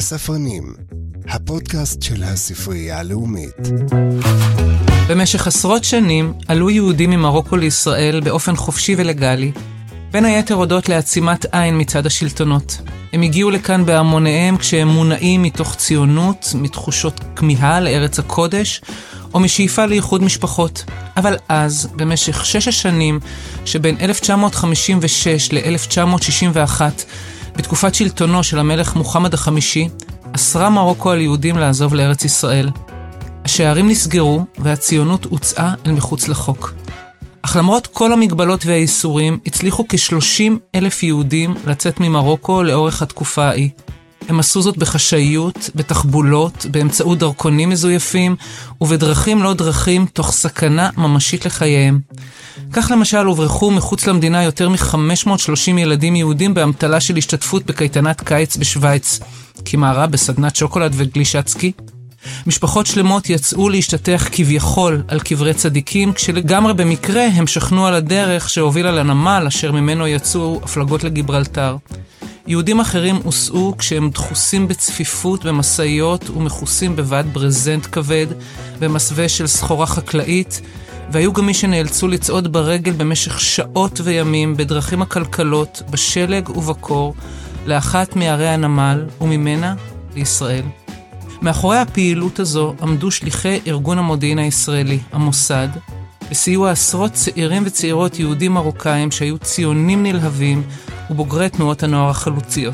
הספרנים, הפודקאסט של הספרייה הלאומית. במשך עשרות שנים עלו יהודים ממרוקו לישראל באופן חופשי ולגלי, בין היתר הודות לעצימת עין מצד השלטונות. הם הגיעו לכאן בהמוניהם כשהם מונעים מתוך ציונות, מתחושות כמיהה לארץ הקודש, או משאיפה לייחוד משפחות. אבל אז, במשך 6 השנים, שבין 1956 ל-1961, בתקופת שלטונו של המלך מוחמד החמישי, אסרה מרוקו על יהודים לעזוב לארץ ישראל. השערים נסגרו והציונות הוצאה אל מחוץ לחוק. אך למרות כל המגבלות והאיסורים, הצליחו כ-30,000 יהודים לצאת ממרוקו לאורך התקופה ההיא. הם עשו זאת בחשאיות, בתחבולות, באמצעות דרכונים מזויפים, ובדרכים לא דרכים, תוך סכנה ממשית לחייהם. כך למשל הוברחו מחוץ למדינה יותר מ-530 ילדים יהודים באמתלה של השתתפות בקייטנת קיץ בשוויץ, כמערה בסדנת שוקולד וגלישת סקי. משפחות שלמות יצאו להשתתח כביכול על קברי צדיקים, כשלגמרי במקרה הם שכנו על הדרך שהובילה לנמל אשר ממנו יצאו הפלגות לגיברלטר. יהודים אחרים הוסעו כשהם דחוסים בצפיפות במסעיות ומכוסים בבד ברזנט כבד, במסווה של סחורה חקלאית, והיו גם מי שנאלצו לצעוד ברגל במשך שעות וימים בדרכים הכלכלות, בשלג ובקור, לאחת מערי הנמל וממנה לישראל. מאחורי הפעילות הזו עמדו שליחי ארגון המודיעין הישראלי, המוסד, בסיוע עשרות צעירים וצעירות יהודים מרוקאים שהיו ציונים נלהבים ובוגרי תנועות הנוער החלוציות.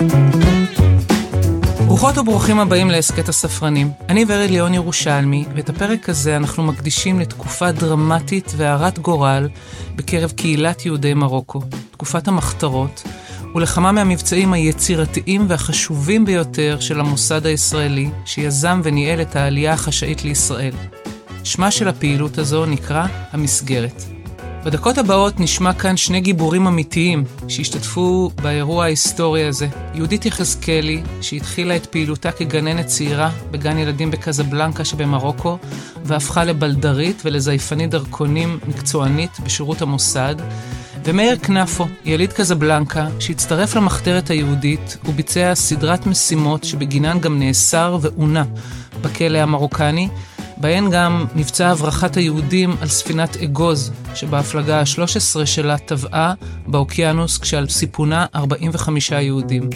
ברוכות וברוכים הבאים להסקט הספרנים. אני ורד ליאון ירושלמי, ואת הפרק הזה אנחנו מקדישים לתקופה דרמטית והרת גורל בקרב קהילת יהודי מרוקו, תקופת המחתרות, ולכמה מהמבצעים היצירתיים והחשובים ביותר של המוסד הישראלי, שיזם וניהל את העלייה החשאית לישראל. שמה של הפעילות הזו נקרא המסגרת. בדקות הבאות נשמע כאן 2 גיבורים אמיתיים שהשתתפו באירוע ההיסטורי הזה. יהודית יחזקאלי, שהתחילה את פעילותה כגננת צעירה בגן ילדים בקזבלנקה שבמרוקו, והפכה לבלדרית ולזייפנית דרכונים מקצוענית בשירות המוסד, ומאיר כנפו, יליד קזבלנקה, שהצטרף למחתרת היהודית וביצע סדרת משימות שבגינן גם נאסר ועונה בכלא המרוקני, בהן גם מבצע הברחת היהודים על ספינת אגוז, שבהפלגה ה-13 שלה טבעה באוקיינוס כשעל סיפונה 45 יהודים.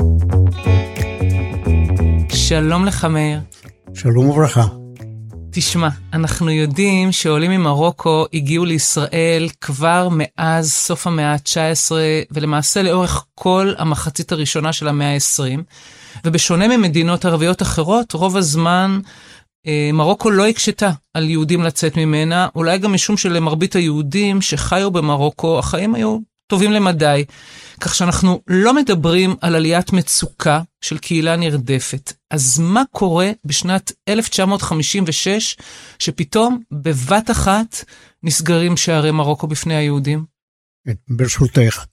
שלום לך מאיר. שלום וברכה. תשמע, אנחנו יודעים שעולים ממרוקו הגיעו לישראל כבר מאז סוף המאה ה-19, ולמעשה לאורך כל המחצית הראשונה של המאה ה-20, ובשונה ממדינות ערביות אחרות, רוב הזמן מרוקו לא הקשתה על יהודים לצאת ממנה, אולי גם משום שלמרבית היהודים שחיו במרוקו, החיים היו טובים למדי, כך שאנחנו לא מדברים על עליית מצוקה של קהילה נרדפת. אז מה קורה בשנת 1956, שפתאום בבת אחת נסגרים שערי מרוקו בפני היהודים? ברשותך,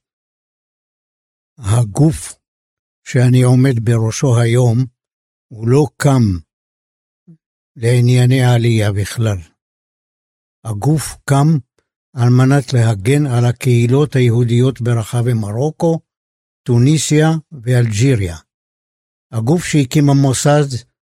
הגוף שאני עומד בראשו היום, הוא לא קם לענייני העלייה בכלל. הגוף קם על מנת להגן על הקהילות היהודיות ברחבי מרוקו, טוניסיה ואלג'יריה. הגוף שהקים המוסד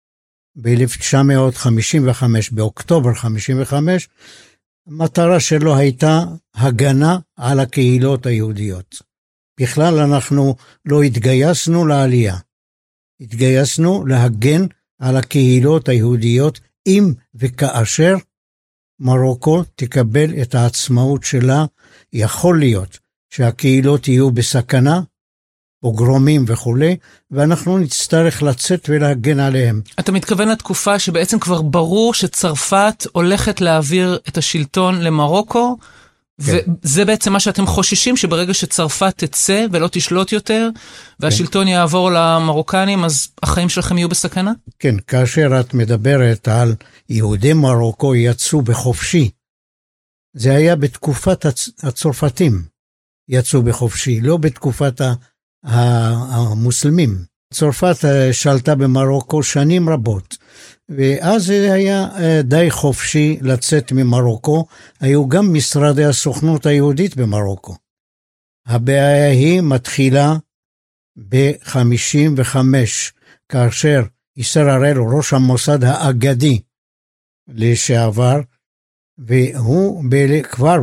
ב-1955, באוקטובר 55, המטרה שלו הייתה הגנה על הקהילות היהודיות. בכלל אנחנו לא התגייסנו לעלייה. התגייסנו להגן על הקהילות היהודיות אם וכאשר מרוקו תקבל את העצמאות שלה. יכול להיות שהקהילות יהיו בסכנה, פוגרומים וכו', ואנחנו נצטרך לצאת ולהגן עליהם. אתה מתכוון לתקופה שבעצם כבר ברור שצרפת הולכת להעביר את השלטון למרוקו, כן. וזה בעצם מה שאתם חוששים, שברגע שצרפת תצא ולא תשלוט יותר, והשלטון יעבור למרוקנים, אז החיים שלכם יהיו בסכנה? כן, כאשר את מדברת על יהודי מרוקו יצאו בחופשי, זה היה בתקופת הצרפתים יצאו בחופשי, לא בתקופת המוסלמים. צרפת שלטה במרוקו שנים רבות, ואז היה די חופשי לצאת ממרוקו. היו גם משרדי הסוכנות היהודית במרוקו. הבעיה היא מתחילה ב-55, כאשר ישראל הראל הוא ראש המוסד האגדי לשעבר, והוא כבר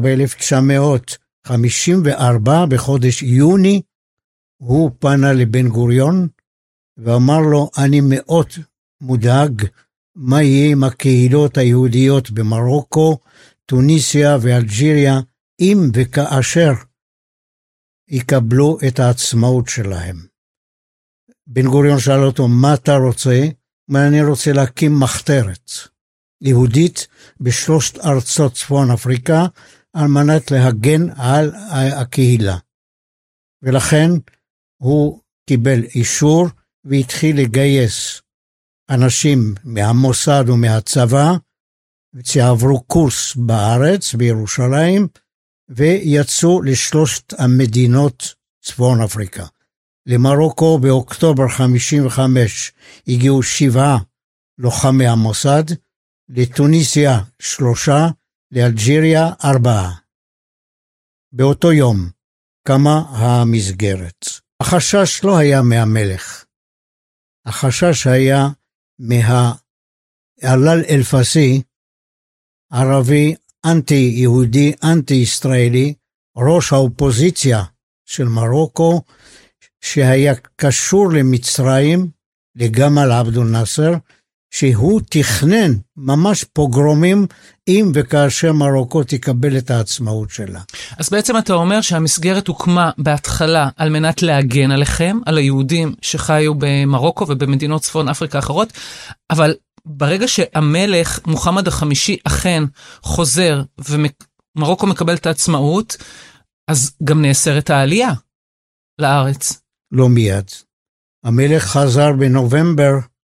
ב-1954 בחודש יוני הוא פנה לבן גוריון ואמר לו, אני מאוד מודאג מה יהיה עם הקהילות היהודיות במרוקו, טוניסיה ואלג'יריה, אם וכאשר יקבלו את העצמאות שלהם. בן גוריון שאל אותו, מה אתה רוצה? אני רוצה להקים מחתרת יהודית בשלושת ארצות צפון אפריקה, על מנת להגן על הקהילה. ולכן הוא קיבל אישור והתחיל לגייס אנשים מהמוסד ומהצבא, שעברו קורס בארץ, בירושלים, ויצאו לשלושת המדינות צפון אפריקה. למרוקו באוקטובר 55 הגיעו 7 לוחמי המוסד, לטוניסיה 3, לאלג'יריה 4. באותו יום קמה המסגרת. החשש לא היה מהמלך. החשש היה מהעלל אלפסי, ערבי, אנטי-יהודי, אנטי-ישראלי, ראש האופוזיציה של מרוקו, שהיה קשור למצרים, לגמל עבדול נאסר, שהוא תכנן ממש פוגרומים אם וכאשר מרוקו תקבל את העצמאות שלה. אז בעצם אתה אומר שהמסגרת הוקמה בהתחלה על מנת להגן עליכם, על היהודים שחיו במרוקו ובמדינות צפון אפריקה אחרות, אבל ברגע שהמלך מוחמד החמישי אכן חוזר ומרוקו מקבל את העצמאות, אז גם נאסרת העלייה לארץ. לא מיד. המלך חזר בנובמבר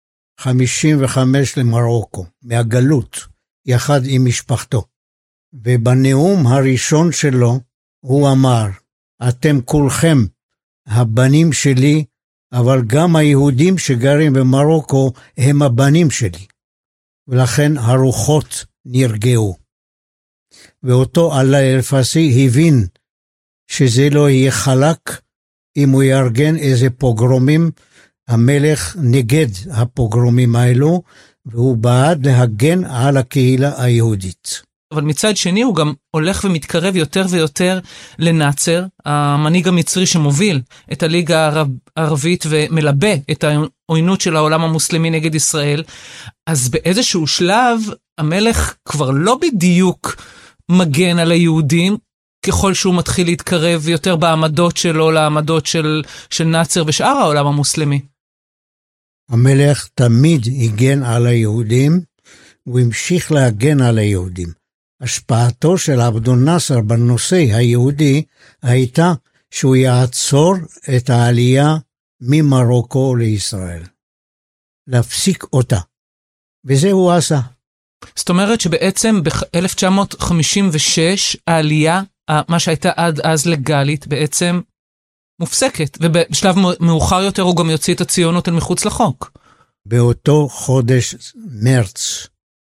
55 למרוקו, מהגלות, יחד עם משפחתו. ובנאום הראשון שלו הוא אמר, אתם כולכם הבנים שלי, אבל גם היהודים שגרים במרוקו הם הבנים שלי. ולכן הרוחות נרגעו. ואותו עלה אלפסי הבין שזה לא יהיה חלק אם הוא יארגן איזה פוגרומים. המלך נגד הפוגרומים האלו, והוא בעד להגן על הקהילה היהודית. אבל מצד שני הוא גם הולך ומתקרב יותר ויותר לנאצר, המנהיג המצרי שמוביל את הליגה הערבית ומלבה את העוינות של העולם המוסלמי נגד ישראל. אז באיזשהו שלב המלך כבר לא בדיוק מגן על היהודים, ככל שהוא מתחיל להתקרב יותר בעמדות שלו לעמדות של נאצר ושאר העולם המוסלמי. המלך תמיד הגן על היהודים, הוא המשיך להגן על היהודים. השפעתו של עבדול נאסר בנושא היהודי הייתה שהוא יעצור את העלייה ממרוקו לישראל. להפסיק אותה. וזה הוא עשה. זאת אומרת שבעצם ב-1956 העלייה, מה שהייתה עד אז לגלית, בעצם מופסקת, ובשלב מאוחר יותר הוא גם יוציא את הציונות אל מחוץ לחוק. באותו חודש מרץ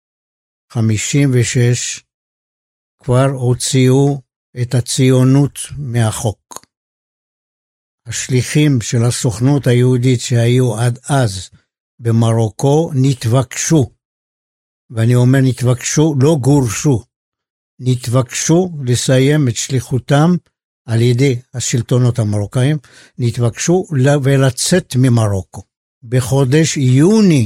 56 כבר הוציאו את הציונות מהחוק. השליחים של הסוכנות היהודית שהיו עד אז במרוקו נתבקשו, ואני אומר נתבקשו, לא גורשו, נתבקשו לסיים את שליחותם על ידי השלטונות המרוקאים, נתבקשו ולצאת ממרוקו. בחודש יוני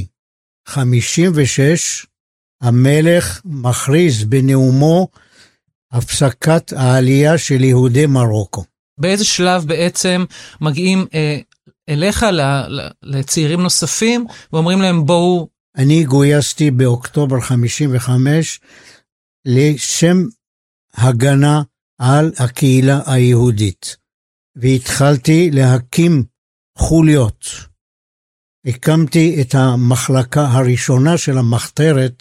56 המלך מכריז בנאומו הפסקת העלייה של יהודי מרוקו. באיזה שלב בעצם מגיעים אליך לצעירים נוספים ואומרים להם בואו? אני גויסתי באוקטובר 55 לשם הגנה על הקהילה היהודית, והתחלתי להקים חוליות. הקמתי את המחלקה הראשונה של המחתרת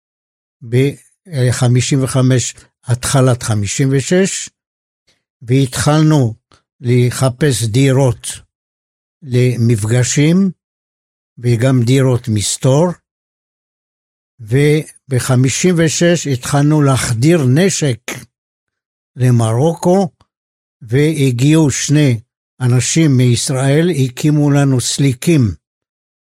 ב-55, התחלת 56, והתחלנו לחפש דירות למפגשים, וגם דירות מסתור, וב-56 התחלנו להחדיר נשק למרוקו, והגיעו 2 אנשים מישראל, הקימו לנו סליקים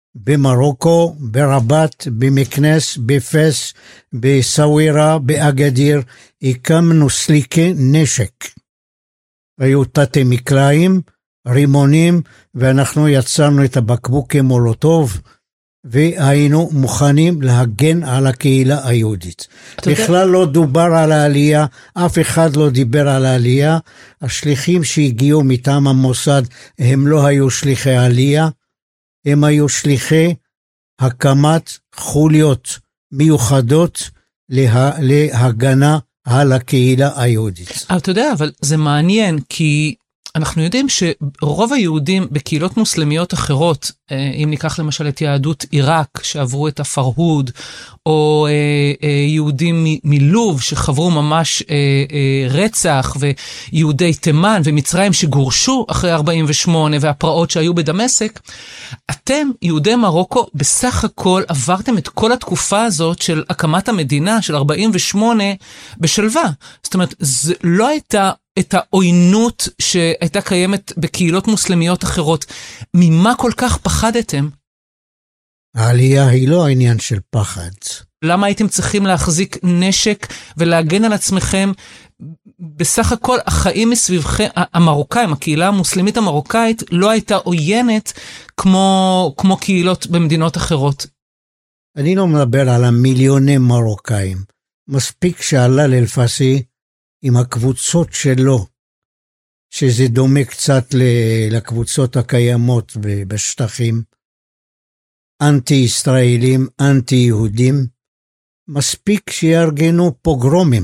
במרוקו, ברבת, במקנס, בפס, בסווירה, באגדיר, הקמנו סליקי נשק. היו תתי מקלעים, רימונים, ואנחנו יצרנו את הבקבוקי מולוטוב, והיינו מוכנים להגן על הקהילה היהודית. בכלל לא דובר על העלייה, אף אחד לא דיבר על העלייה. השליחים שהגיעו מטעם המוסד, הם לא היו שליחי עלייה, הם היו שליחי הקמת חוליות מיוחדות להגנה על הקהילה היהודית. אתה יודע, אבל זה מעניין, כי אנחנו יודעים שרוב היהודים בקהילות מוסלמיות אחרות, אם ניקח למשל את יהדות עיראק שעברו את הפרהוד, או יהודים מלוב שחברו ממש רצח, ויהודי תימן ומצרים שגורשו אחרי 48 והפרעות שהיו בדמשק, אתם, יהודי מרוקו, בסך הכל עברתם את כל התקופה הזאת של הקמת המדינה של 48 בשלווה. זאת אומרת, זה לא הייתה את העוינות שהייתה קיימת בקהילות מוסלמיות אחרות. ממה כל כך פחדתם? העלייה היא לא העניין של פחד. למה הייתם צריכים להחזיק נשק ולהגן על עצמכם? בסך הכל החיים מסביבכם, המרוקאים, הקהילה המוסלמית המרוקאית, לא הייתה עוינת כמו קהילות במדינות אחרות. אני לא מדבר על המיליוני מרוקאים. מספיק שעלה לאלפסי עם הקבוצות שלו, שזה דומה קצת לקבוצות הקיימות בשטחים, אנטי-ישראלים, אנטי-יהודים, מספיק שיארגנו פוגרומים.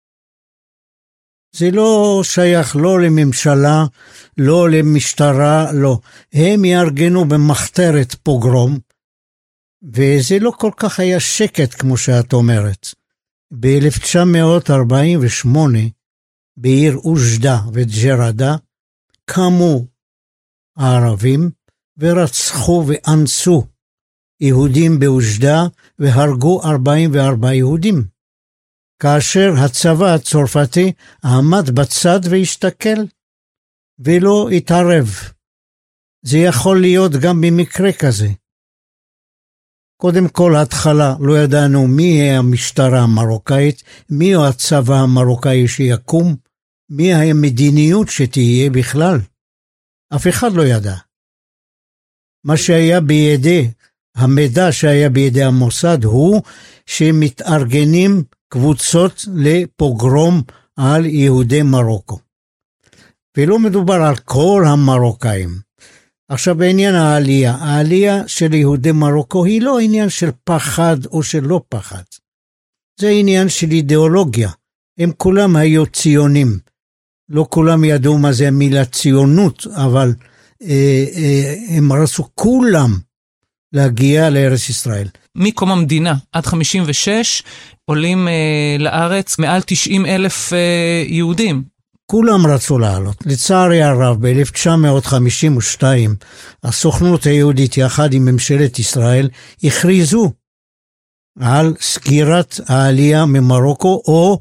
זה לא שייך לא לממשלה, לא למשטרה, לא. הם יארגנו במחתרת פוגרום, וזה לא כל כך היה שקט כמו שאת אומרת. ב-1948, בעיר אוג'דה וג'רדה, קמו הערבים ורצחו ואנסו יהודים באוג'דה והרגו 44 יהודים. כאשר הצבא הצרפתי עמד בצד והשתכל ולא התערב. זה יכול להיות גם במקרה כזה. קודם כל התחלה לא ידענו מי המשטרה המרוקאית, מי הצבא המרוקאי שיקום, מי המדיניות שתהיה בכלל. אף אחד לא ידע. מה שהיה בידי, המידע שהיה בידי המוסד הוא שמתארגנים קבוצות לפוגרום על יהודי מרוקו. ולא מדובר על כל המרוקאים. עכשיו בעניין העלייה של יהודי מרוקו היא לא עניין של פחד או של לא פחד. זה עניין של אידיאולוגיה. הם כולם היו ציונים. לא כולם ידעו מה זה המילה ציונות, אבל הם רצו כולם להגיע לארץ ישראל. מקום המדינה עד 56 עולים לארץ מעל 90,000 יהודים. כולם רצו לעלות. לצערי הרב, ב-1952, הסוכנות היהודית יחד עם ממשלת ישראל הכריזו על סגירת העלייה ממרוקו, או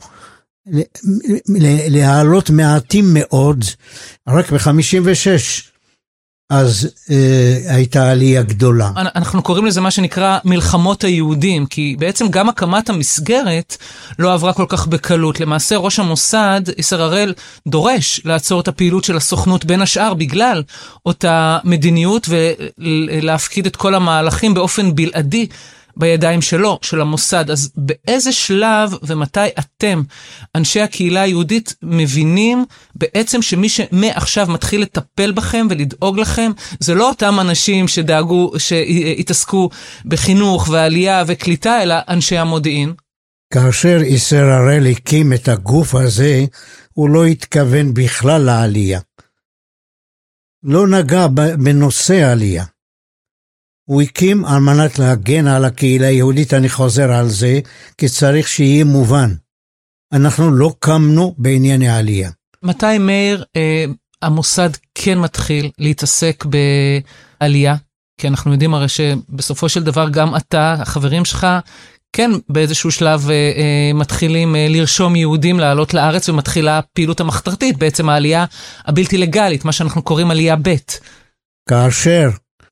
להעלות מעטים מאוד, רק ב-56. אז הייתה עלייה גדולה. אנחנו קוראים לזה מה שנקרא מלחמות היהודים, כי בעצם גם הקמת המסגרת לא עברה כל כך בקלות. למעשה ראש המוסד, יסר הראל, דורש לעצור את הפעילות של הסוכנות בין השאר, בגלל אותה מדיניות, ולהפקיד את כל המהלכים באופן בלעדי בידיים שלו, של המוסד. אז באיזה שלב ומתי אתם, אנשי הקהילה היהודית, מבינים בעצם שמי שמעכשיו מתחיל לטפל בכם ולדאוג לכם, זה לא אותם אנשים שדאגו, שהתעסקו בחינוך ועלייה וקליטה, אלא אנשי המודיעין? כאשר יסר הראל הקים את הגוף הזה, הוא לא התכוון בכלל לעלייה. לא נגע בנושא העלייה. הוא הקים על מנת להגן על הקהילה היהודית, אני חוזר על זה, כי צריך שיהיה מובן. אנחנו לא קמנו בענייני העלייה. מתי מאיר, המוסד כן מתחיל להתעסק בעלייה? כי אנחנו יודעים הרי שבסופו של דבר גם אתה, החברים שלך, כן באיזשהו שלב מתחילים לרשום יהודים לעלות לארץ, ומתחילה פעילות המחתרתית, בעצם העלייה הבלתי לגלית, מה שאנחנו קוראים עלייה ב'. כאשר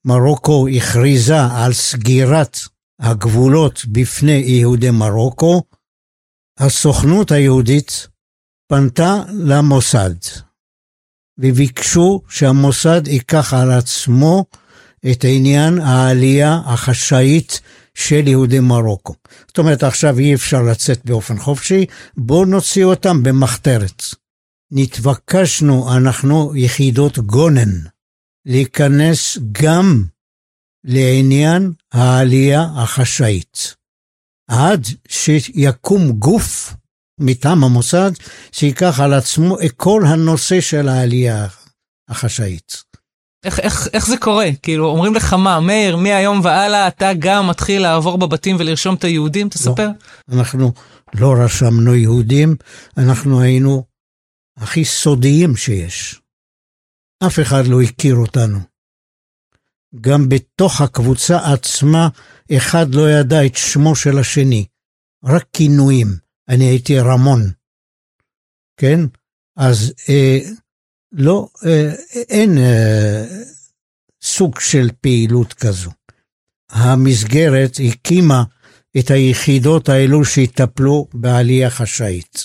מרוקו הכריזה על סגירת הגבולות בפני יהודי מרוקו, הסוכנות היהודית פנתה למוסד, וביקשו שהמוסד ייקח על עצמו את העניין העלייה החשאית של יהודי מרוקו. זאת אומרת, עכשיו אי אפשר לצאת באופן חופשי, בואו נוציא אותם במחתרת. נתבקשנו אנחנו יחידות גונן, להיכנס גם לעניין העלייה החשאית. עד שיקום גוף מטעם המוסד, שיקח על עצמו את כל הנושא של העלייה החשאית. איך זה קורה? כאילו, אומרים לך מה, מאיר, מהיום והלאה אתה גם מתחיל לעבור בבתים ולרשום את היהודים? תספר. לא, אנחנו לא רשמנו יהודים, אנחנו היינו הכי סודיים שיש. אף אחד לא הכיר אותנו. גם בתוך הקבוצה עצמה, אחד לא ידע את שמו של השני. רק כינויים. אני הייתי רמון. כן? אז לא, אין סוג של פעילות כזו. המסגרת הקימה את היחידות האלו שהטפלו בעלייה חשאית.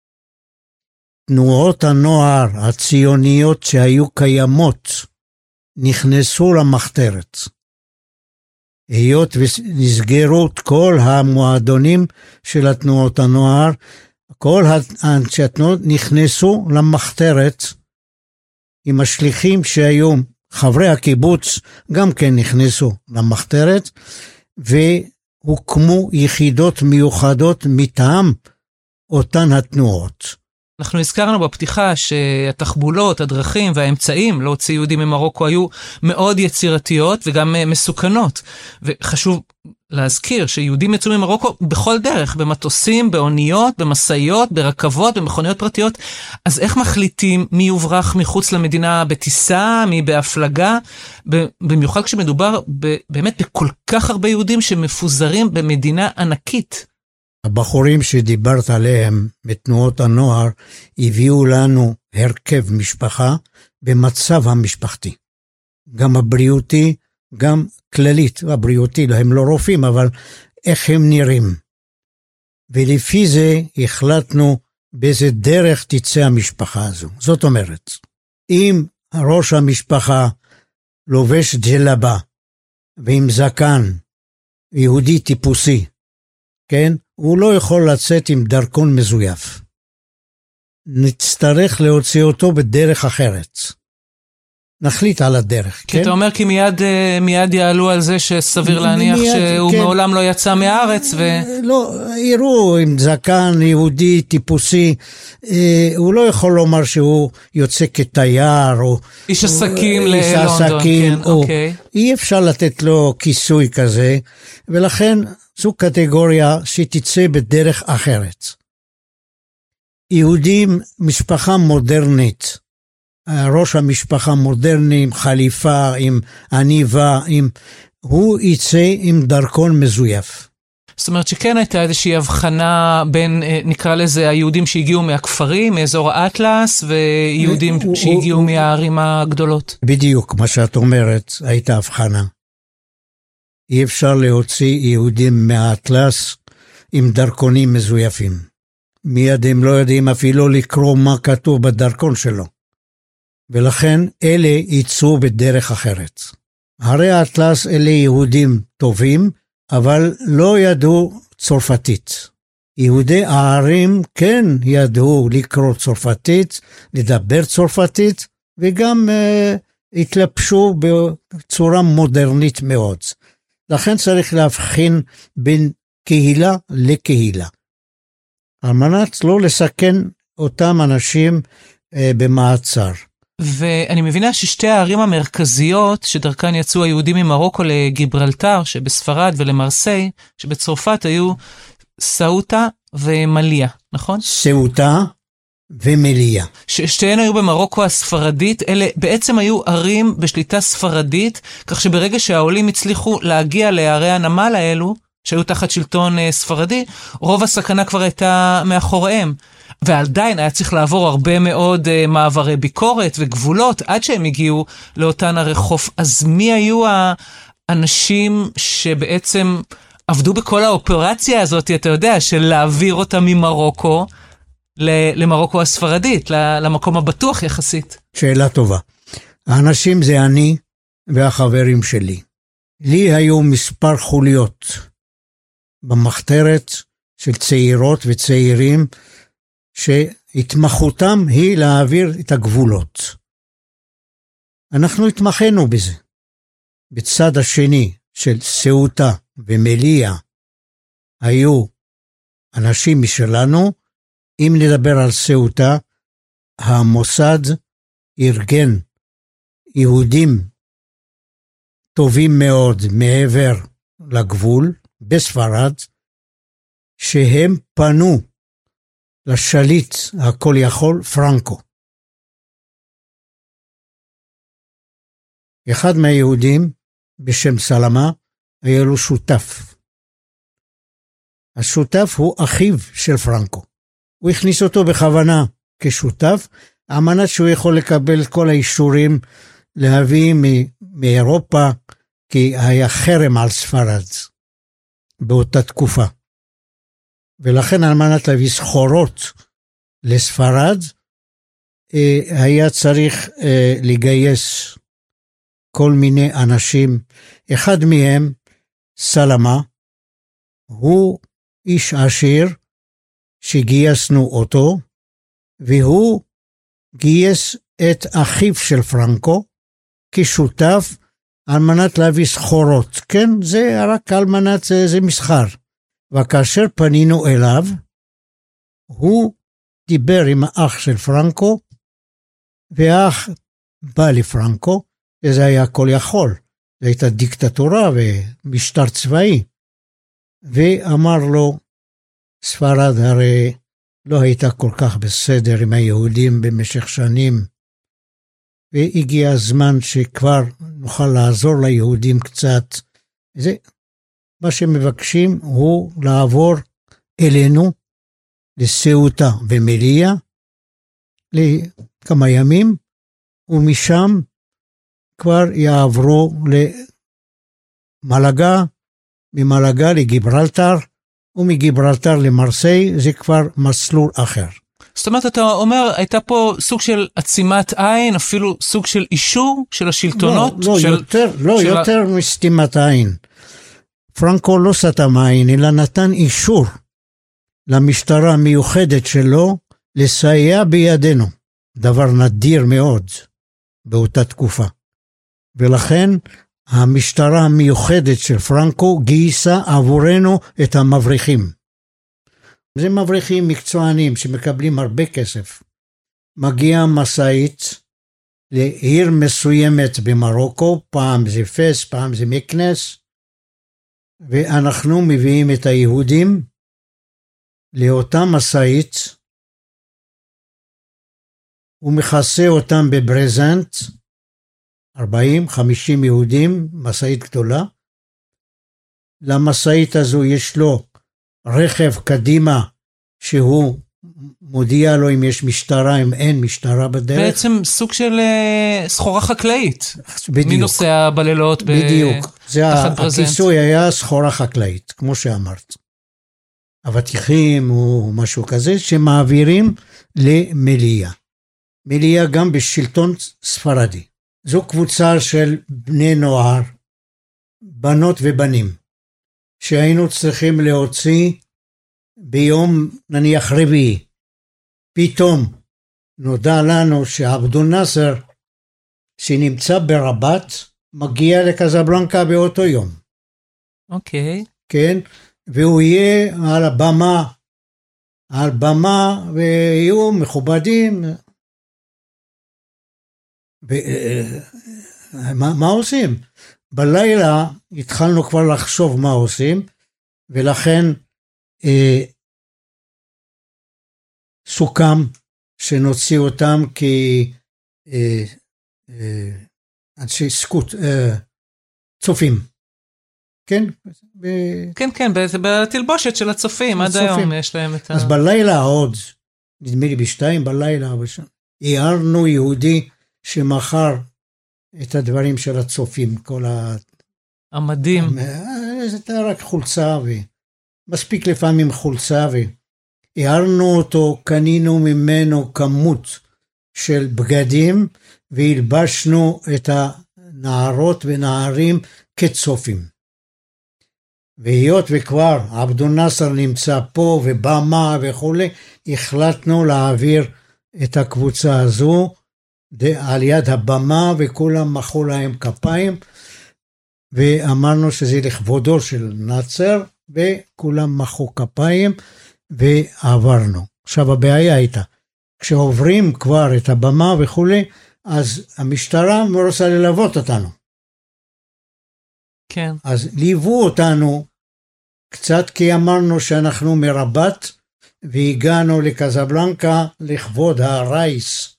תנועות הנוער הציוניות שהיו קיימות נכנסו למחתרת. היות ונסגרו את כל המועדונים של התנועות הנוער, כל האנשי התנועות נכנסו למחתרת, עם השליחים שהיו חברי הקיבוץ גם כן נכנסו למחתרת, והוקמו יחידות מיוחדות מטעם אותן התנועות. אנחנו הזכרנו בפתיחה שהתחבולות, הדרכים והאמצעים להוציא יהודים ממרוקו היו מאוד יצירתיות וגם מסוכנות. וחשוב להזכיר שיהודים יצאו ממרוקו בכל דרך, במטוסים, באוניות, במסעיות, ברכבות, במכוניות פרטיות. אז איך מחליטים מי יוברח מחוץ למדינה בטיסה, מי בהפלגה? במיוחד כשמדובר באמת בכל כך הרבה יהודים שמפוזרים במדינה ענקית. הבחורים שדיברת עליהם מתנועות הנוער הביאו לנו הרכב משפחה במצב המשפחתי. גם הבריאותי, גם כללית. הבריאותי, הם לא רופאים, אבל איך הם נראים. ולפי זה החלטנו באיזה דרך תצא המשפחה הזו. זאת אומרת, אם ראש המשפחה לובש ג'לבה ועם זקן יהודי טיפוסי, כן? הוא לא יכול לצאת עם דרכון מזויף. נצטרך להוציא אותו בדרך אחרת. נחליט על הדרך, כי כן? אתה אומר כי מיד יעלו על זה שסביר להניח שהוא כן. מעולם לא יצא מהארץ לא, יראו עם זקן יהודי טיפוסי, הוא לא יכול לומר שהוא יוצא כתייר, או איש עסקים ללונדון, כן, אוקיי. אי אפשר לתת לו כיסוי כזה, ולכן זו קטגוריה שתצא בדרך אחרת. יהודים, משפחה מודרנית, ראש המשפחה מודרני, עם חליפה, עם עניבה, הוא יצא עם דרכון מזויף. זאת אומרת שכן הייתה איזושהי הבחנה בין, נקרא לזה, היהודים שהגיעו מהכפרים, מאזור האטלס, ויהודים שהגיעו מהערים הגדולות. בדיוק, מה שאת אומרת, הייתה הבחנה. אי אפשר להוציא יהודים מהאטלס עם דרכונים מזויפים. מיד הם לא יודעים אפילו לקרוא מה כתוב בדרכון שלו. ולכן אלה יצאו בדרך אחרת. הרי האטלס אלה יהודים טובים, אבל לא ידעו צרפתית. יהודי הערים כן ידעו לקרוא צרפתית, לדבר צרפתית, וגם התלבשו בצורה מודרנית מאוד. לכן צריך להבחין בין קהילה לקהילה. על מנת לא לסכן אותם אנשים במעצר. ואני מבינה ששתי הערים המרכזיות שדרכן יצאו היהודים ממרוקו לגיברלטר שבספרד ולמרסיי שבצרפת היו סאוטה ומליה, נכון? סאוטה ומליה. ששתיהן היו במרוקו הספרדית, אלה בעצם היו ערים בשליטה ספרדית, כך שברגע שהעולים הצליחו להגיע לערי הנמל האלו, שהיו תחת שלטון ספרדי, רוב הסכנה כבר הייתה מאחוריהם. ועדיין היה צריך לעבור הרבה מאוד מעברי ביקורת וגבולות, עד שהם הגיעו לאותן ערי חוף. אז מי היו האנשים שבעצם עבדו בכל האופרציה הזאת, אתה יודע, של להעביר אותם ממרוקו למרוקו הספרדית, למקום הבטוח יחסית? שאלה טובה. האנשים זה אני והחברים שלי. לי היו מספר חוליות במחתרת של צעירות וצעירים, שהתמחותם היא להעביר את הגבולות. אנחנו התמחנו בזה. בצד השני של סעוטה ומליה היו אנשים משלנו. אם נדבר על סעוטה, המוסד ארגן יהודים טובים מאוד מעבר לגבול בספרד, שהם פנו לשליט הכל יכול פרנקו. אחד מהיהודים בשם סלמה היה לו שותף. השותף הוא אחיו של פרנקו. הוא הכניס אותו בכוונה כשותף, על מנת שהוא יכול לקבל את כל האישורים להביא מאירופה, כי היה חרם על ספרד באותה תקופה. ולכן על מנת להביא סחורות לספרד, היה צריך לגייס כל מיני אנשים. אחד מהם, סלמה, הוא איש עשיר שגייסנו אותו, והוא גייס את אחיו של פרנקו כשותף על מנת להביא סחורות. כן, זה רק על מנת, זה מסחר. וכאשר פנינו אליו, הוא דיבר עם האח של פרנקו, והאח בא לפרנקו, וזה היה כל יכול. זו הייתה דיקטטורה ומשטר צבאי. ואמר לו, ספרד הרי לא הייתה כל כך בסדר עם היהודים במשך שנים, והגיע הזמן שכבר נוכל לעזור ליהודים קצת. זה מה שמבקשים הוא לעבור אלינו לסעוטה ומליה לכמה ימים, ומשם כבר יעברו למלגה, ממלגה לגיברלטר, ומגיברלטר למרסיי. זה כבר מסלול אחר. זאת אומרת, אתה אומר, הייתה פה סוג של עצימת עין, אפילו סוג של אישור של השלטונות? יותר מסתימת עין. פרנקו לא סתם עין, אלא נתן אישור למשטרה המיוחדת שלו לסייע בידינו. דבר נדיר מאוד באותה תקופה. ולכן המשטרה המיוחדת של פרנקו גייסה עבורנו את המבריחים. זה מבריחים מקצוענים שמקבלים הרבה כסף. מגיעה מסעית לעיר מסוימת במרוקו, פעם זה פס, פעם זה מקנס, ואנחנו מביאים את היהודים לאותה מסעית, ומכסה אותם בברזנט, 40-50 יהודים, מסעית גדולה. למסעית הזו יש לו רכב קדימה, שהוא מודיע לו אם יש משטרה, אם אין משטרה בדרך. בעצם סוג של סחורה חקלאית. בדיוק. מי נוסע בלילות בדיוק. תחת ברזנט. הכיסוי היה סחורה חקלאית, כמו שאמרת. אבטיחים או משהו כזה, שמעבירים למליה. מליה גם בשלטון ספרדי. זו קבוצה של בני נוער, בנות ובנים, שהיינו צריכים להוציא ביום נניח רביעי. פתאום נודע לנו שעבדול נאסר, שנמצא ברבת, מגיע לקזבלנקה באותו יום. אוקיי. כן, והוא יהיה על במה, ויהיו מכובדים. מה עושים? בלילה התחלנו כבר לחשוב מה עושים, ולכן סוכם שנוציא אותם כאנשי סקוט, צופים. כן. כן, בתלבושת של הצופים, עד היום יש להם את אז בלילה עוד, נדמה לי ב2 בלילה, הערנו יהודי שמכר את הדברים של הצופים, כל המדים. זה הייתה רק חולצה, מספיק לפעמים חולצה, והערנו אותו, קנינו ממנו כמות של בגדים, והלבשנו את הנערות ונערים כצופים. והיות וכבר עבדו נאסר נמצא פה ובמה וכו', החלטנו להעביר את הקבוצה הזו על יד הבמה, וכולם מחאו להם כפיים, ואמרנו שזה לכבודו של נאצר, וכולם מחאו כפיים, ועברנו. עכשיו הבעיה הייתה, כשעוברים כבר את הבמה וכו', אז המשטרה רוצה ללוות אותנו. כן. אז ליוו אותנו קצת, כי אמרנו שאנחנו מרבת, והגענו לקזבלנקה לכבוד הרייס.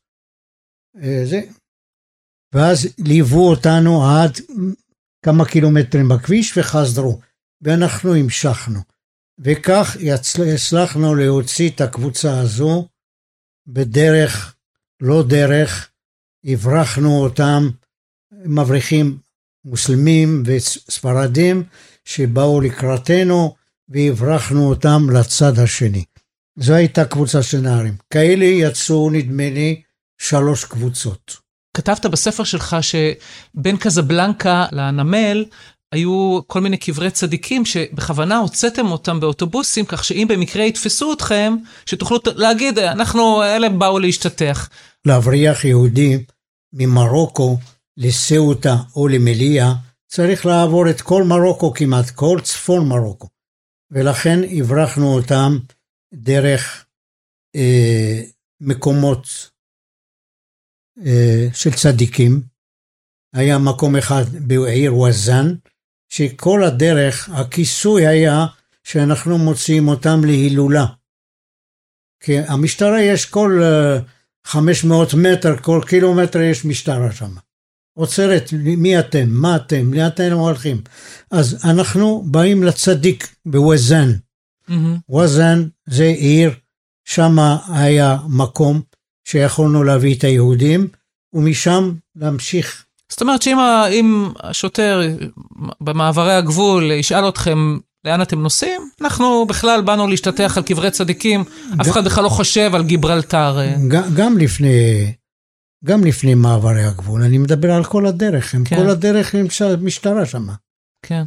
ואז ליוו אותנו עד כמה קילומטרים בכביש וחזרו, ואנחנו המשכנו. וכך הצלחנו להוציא את הקבוצה הזו, בדרך, לא דרך, הברחנו אותם, מבריחים מוסלמים וספרדים, שבאו לקראתנו, והברחנו אותם לצד השני. זו הייתה קבוצה של נערים. כאלה יצאו, נדמה לי, 3 קבוצות. כתבת בספר שלך שבין קזבלנקה לנמל, היו כל מיני קברי צדיקים שבכוונה הוצאתם אותם באוטובוסים, כך שאם במקרה יתפסו אתכם, שתוכלו להגיד, אלה באו להשתתח. להבריח יהודים ממרוקו לסאוטה או למליה, צריך לעבור את כל מרוקו כמעט, כל צפון מרוקו. ולכן הברחנו אותם דרך מקומות של צדיקים. היה מקום אחד בעיר וזן, שכל הדרך, הכיסוי היה שאנחנו מוציאים אותם להילולה. כי המשטרה יש כל 500 מטר, כל קילומטר יש משטרה שם. עוצרת, מי אתם, מה אתם, לאן אתם הולכים. אז אנחנו באים לצדיק בווזן. וזן זה עיר, שם היה מקום שיכולנו להביא את היהודים, ומשם להמשיך. זאת אומרת שאם השוטר במעברי הגבול ישאל אתכם לאן אתם נוסעים, אנחנו בכלל באנו להשתתח על קברי צדיקים, אף אחד בכלל לא חושב על גיברלטר. גם לפני מעברי הגבול, אני מדבר על כל הדרך, כל הדרך נמצא משטרה שם. כן.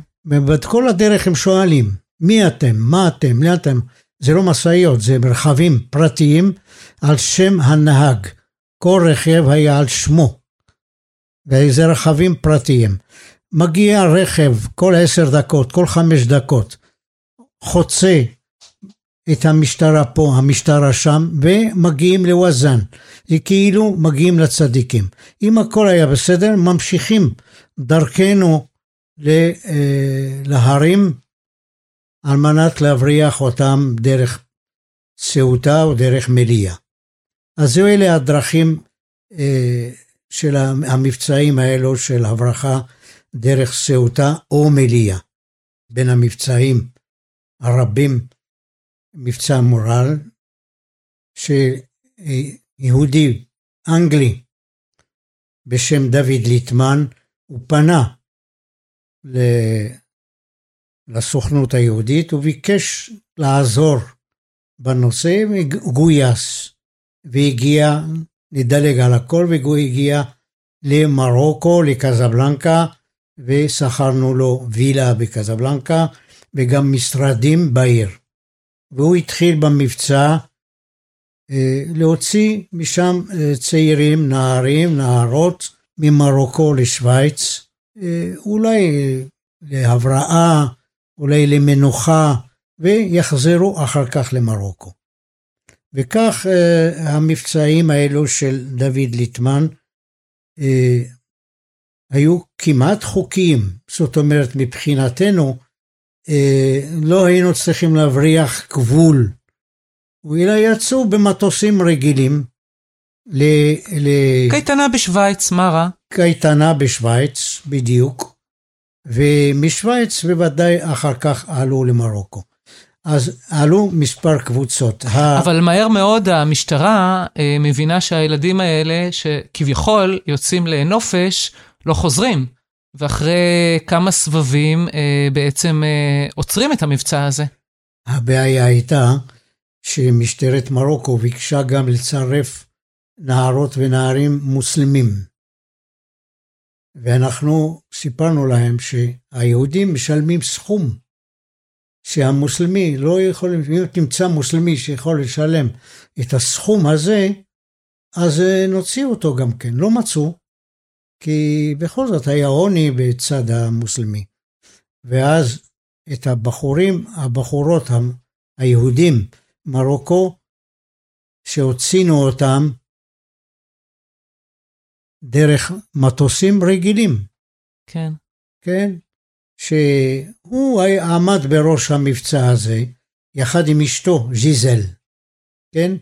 קייטנה בשוויץ, מה רע? קייטנה בשוויץ, בדיוק. ומשוויץ בוודאי אחר כך עלו למרוקו. אז עלו מספר קבוצות. אבל מהר מאוד המשטרה מבינה שהילדים האלה שכביכול יוצאים לנופש לא חוזרים, ואחרי כמה סבבים בעצם עוצרים את המבצע הזה. הבעיה הייתה שמשטרת מרוקו ביקשה גם לצרף נערות ונערים מוסלמים. ואנחנו סיפרנו להם שהיהודים משלמים סכום, שהמוסלמי לא יכול, אם תמצא מוסלמי שיכול לשלם את הסכום הזה, אז נוציא אותו גם כן. לא מצאו, כי בכל זאת היה עוני בצד המוסלמי. ואז את הבחורות היהודים מרוקו, שהוצינו אותם דרך מטוסים רגילים. כן. כן. שהוא עמד בראש המבצע הזה, יחד עם אשתו, ז'יזל. כן.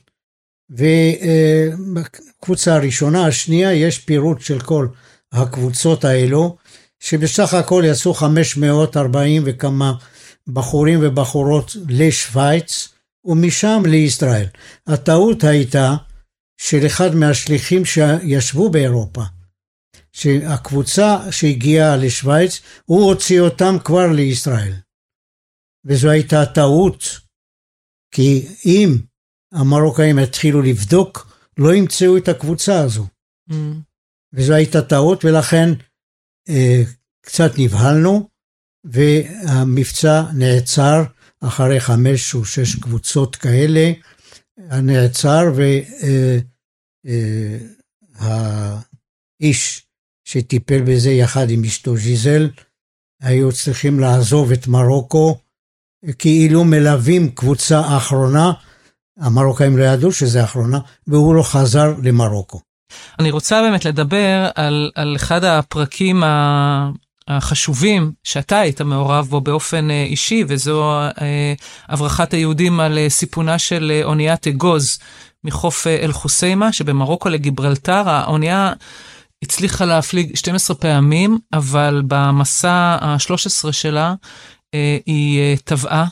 ובקבוצה הראשונה, השנייה, יש פירוט של כל הקבוצות האלו, שבסך הכל יצאו 540 וכמה בחורים ובחורות לשוויץ, ומשם לישראל. הטעות הייתה של אחד מהשליחים שישבו באירופה, שהקבוצה שהגיעה לשוויץ, הוא הוציא אותם כבר לישראל. וזו הייתה טעות, כי אם המרוקאים התחילו לבדוק, לא ימצאו את הקבוצה הזו. וזו הייתה טעות, ולכן קצת נבהלנו, והמבצע נעצר אחרי 5 או 6 קבוצות כאלה, נעצר, והאיש שטיפל בזה יחד עם אשתו ז'יזל, היו צריכים לעזוב את מרוקו, כאילו מלווים קבוצה האחרונה, המרוקאים לא ידעו שזה האחרונה, והוא לא חזר למרוקו. אני רוצה באמת לדבר על אחד הפרקים החשובים שאתה היית מעורב בו באופן אישי, וזו הברחת היהודים על סיפונה של אוניית אגוז מחוף אל חוסיימה שבמרוקו לגיברלטר. האונייה הצליחה להפליג 12 פעמים, אבל במסע ה-13 שלה היא טבעה,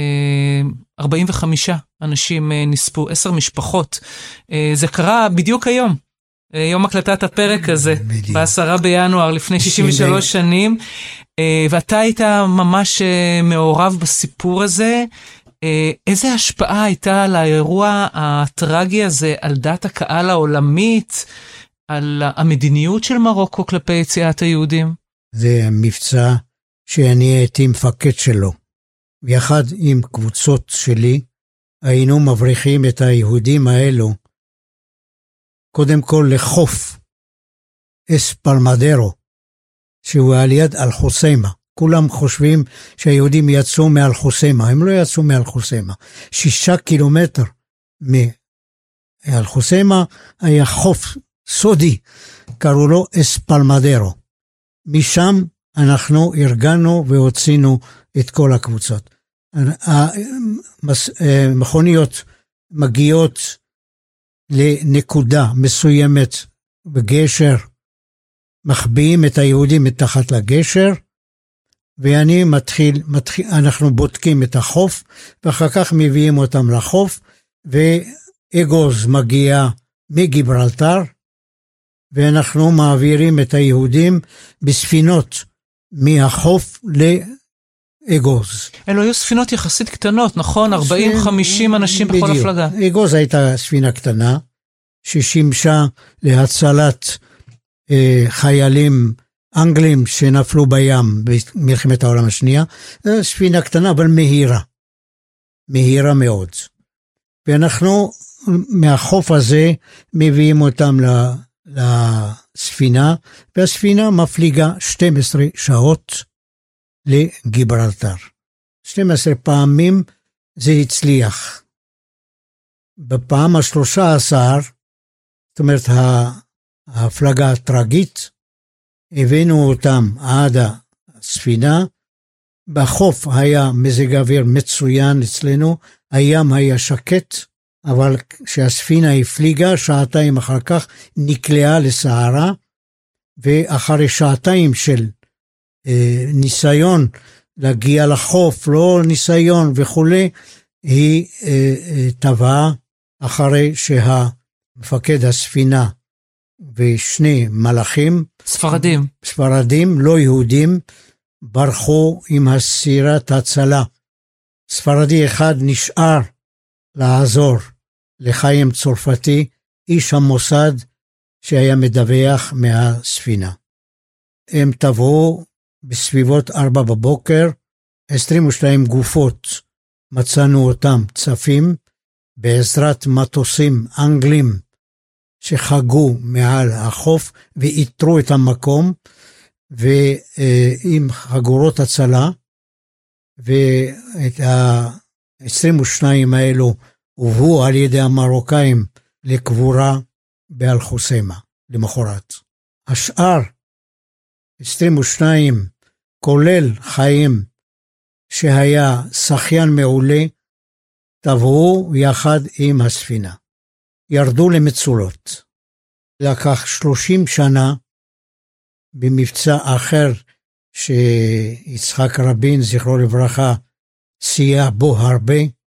45 אנשים נספו, 10 משפחות. זה קרה בדיוק היום. יום הקלטת הפרק הזה, ב10 בינואר לפני 63 שנים, ואתה היית ממש מעורב בסיפור הזה. איזה השפעה הייתה על האירוע הטרגי הזה, על דת הקהל העולמית, על המדיניות של מרוקו כלפי יציאת היהודים? זה מבצע שאני הייתי מפקד שלו, ויחד עם קבוצות שלי, היינו מבריחים את היהודים האלו, קודם כל לחוף אספלמדרו, שהוא על יד אל חוסיימה. כולם חושבים שהיהודים יצאו מאל חוסיימה, הם לא יצאו מאל חוסיימה. 6 קילומטר מאל חוסיימה היה חוף סודי, קראו לו אספלמדרו. משם אנחנו ארגנו והוצינו את כל הקבוצות. מכוניות מגיעות לנקודה מסוימת בגשר, מחביאים את היהודים מתחת לגשר, ואני אנחנו בודקים את החוף, ואחר כך מביאים אותם לחוף, ואגוז מגיע מגיברלטר, ואנחנו מעבירים את היהודים בספינות מהחוף לאגוז. אלו היו ספינות יחסית קטנות, נכון? 40-50 אנשים בכל הפלגה. אגוז הייתה ספינה קטנה, ששימשה להצלת חיילים אנגלים שנפלו בים במלחמת העולם השנייה. ספינה קטנה אבל מהירה מאוד. ואנחנו מהחוף הזה מביאים אותם לספינה, והספינה מפליגה 12 שעות לגיברלטר. 12 פעמים זה הצליח. בפעם ה-13, זאת אומרת ההפלגה הטרגית, הבאנו אותם עד הספינה, בחוף היה מזג אוויר מצוין אצלנו, הים היה שקט, אבל כשהספינה הפליגה, 2 שעתיים אחר כך נקלעה לסערה, ואחרי 2 שעתיים של ניסיון להגיע לחוף, לא ניסיון וכולי, היא טבעה אחרי שהמפקד הספינה ושני מלאכים, ספרדים, לא יהודים, ברחו עם הסירת הצלה. ספרדי אחד נשאר לעזור לחיים צרפתי, איש המוסד שהיה מדווח מהספינה. הם טבעו בסביבות 4 בבוקר, 22 גופות, מצאנו אותם צפים, בעזרת מטוסים אנגלים שחגו מעל החוף ואיתרו את המקום, ועם חגורות הצלה, ואת ה-22 האלו הובאו על ידי המרוקאים לקבורה באל-חוסיימה למחרת. השאר 22, כולל חיים שהיה שחיין מעולה, טבעו יחד עם הספינה. ירדו למצולות. לקח 30 שנה במבצע אחר שיצחק רבין, זכרו לברכה, סייע בו הרבה,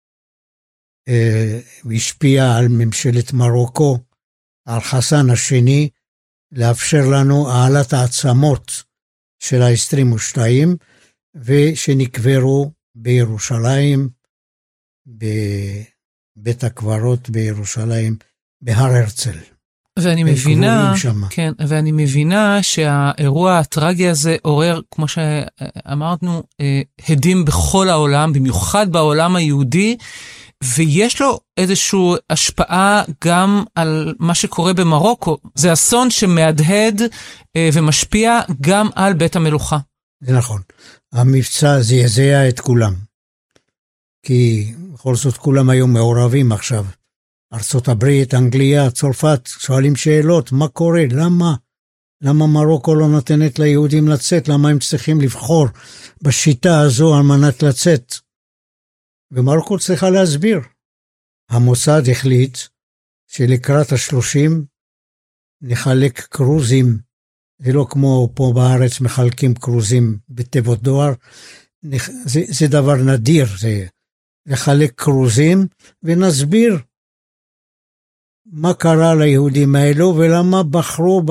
והשפיע על ממשלת מרוקו, על חסן השני, לאפשר לנו העלת העצמות של ה-22, ושנקברו בירושלים, בבית הקברות בירושלים, בהר הרצל. ואני מבינה שהאירוע הטרגי הזה עורר, כמו שאמרנו, הדים בכל העולם, במיוחד בעולם היהודי, ויש לו איזושהי השפעה גם על מה שקורה במרוקו. זה אסון שמהדהד ומשפיע גם על בית המלוכה. זה נכון. המבצע זעזע את כולם. כי בכל זאת כולם היו מעורבים עכשיו. ארצות הברית, אנגליה, צרפת, שואלים שאלות, מה קורה? למה מרוקו לא נותנת ליהודים לצאת? למה הם צריכים לבחור בשיטה הזו על מנת לצאת? ומרוקו צריכה להסביר. המוסד החליט שלקראת ה-30 נחלק קרוזים, זה לא כמו פה בארץ מחלקים קרוזים בתיבות דואר, זה דבר נדיר, זה לחלק קרוזים ונסביר מה קרה ליהודים האלו ולמה בחרו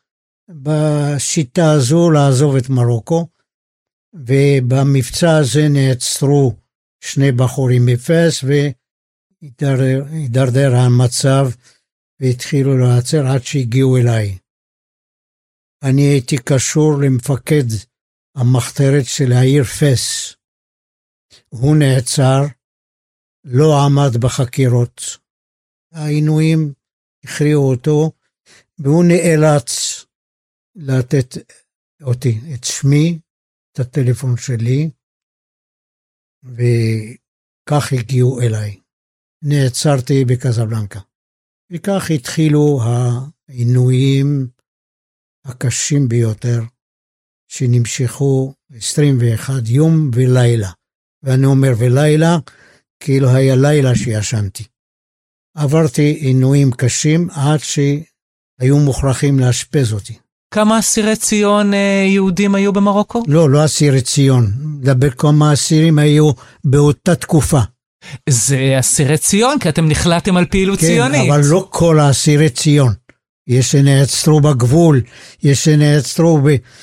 בשיטה הזו לעזוב את מרוקו, ובמבצע הזה נעצרו 2 בחורים מפס והידרדר המצב והתחילו לעצר עד שהגיעו אליי. אני הייתי קשור למפקד המחתרת של העיר פס. הוא נעצר, לא עמד בחקירות. העינויים הכריעו אותו, והוא נאלץ לתת אותי, את שמי, את הטלפון שלי, וכך הגיעו אליי. נעצרתי בקזבלנקה. וכך התחילו העינויים הקשים ביותר, שנמשכו 21 יום ולילה. ואני אומר ולילה, כאילו היה לילה שישנתי. עברתי עינויים קשים עד שהיו מוכרחים להשפז אותי. כמה אסירי ציון יהודים היו במרוקו? לא אסירי ציון. דבר כמה אסירים היו באותה תקופה. זה אסירי ציון, כי אתם נחלטתם על פעילות ציונית. כן, אבל לא כל האסירי ציון. יש שנעצרו בגבול, יש שנעצרו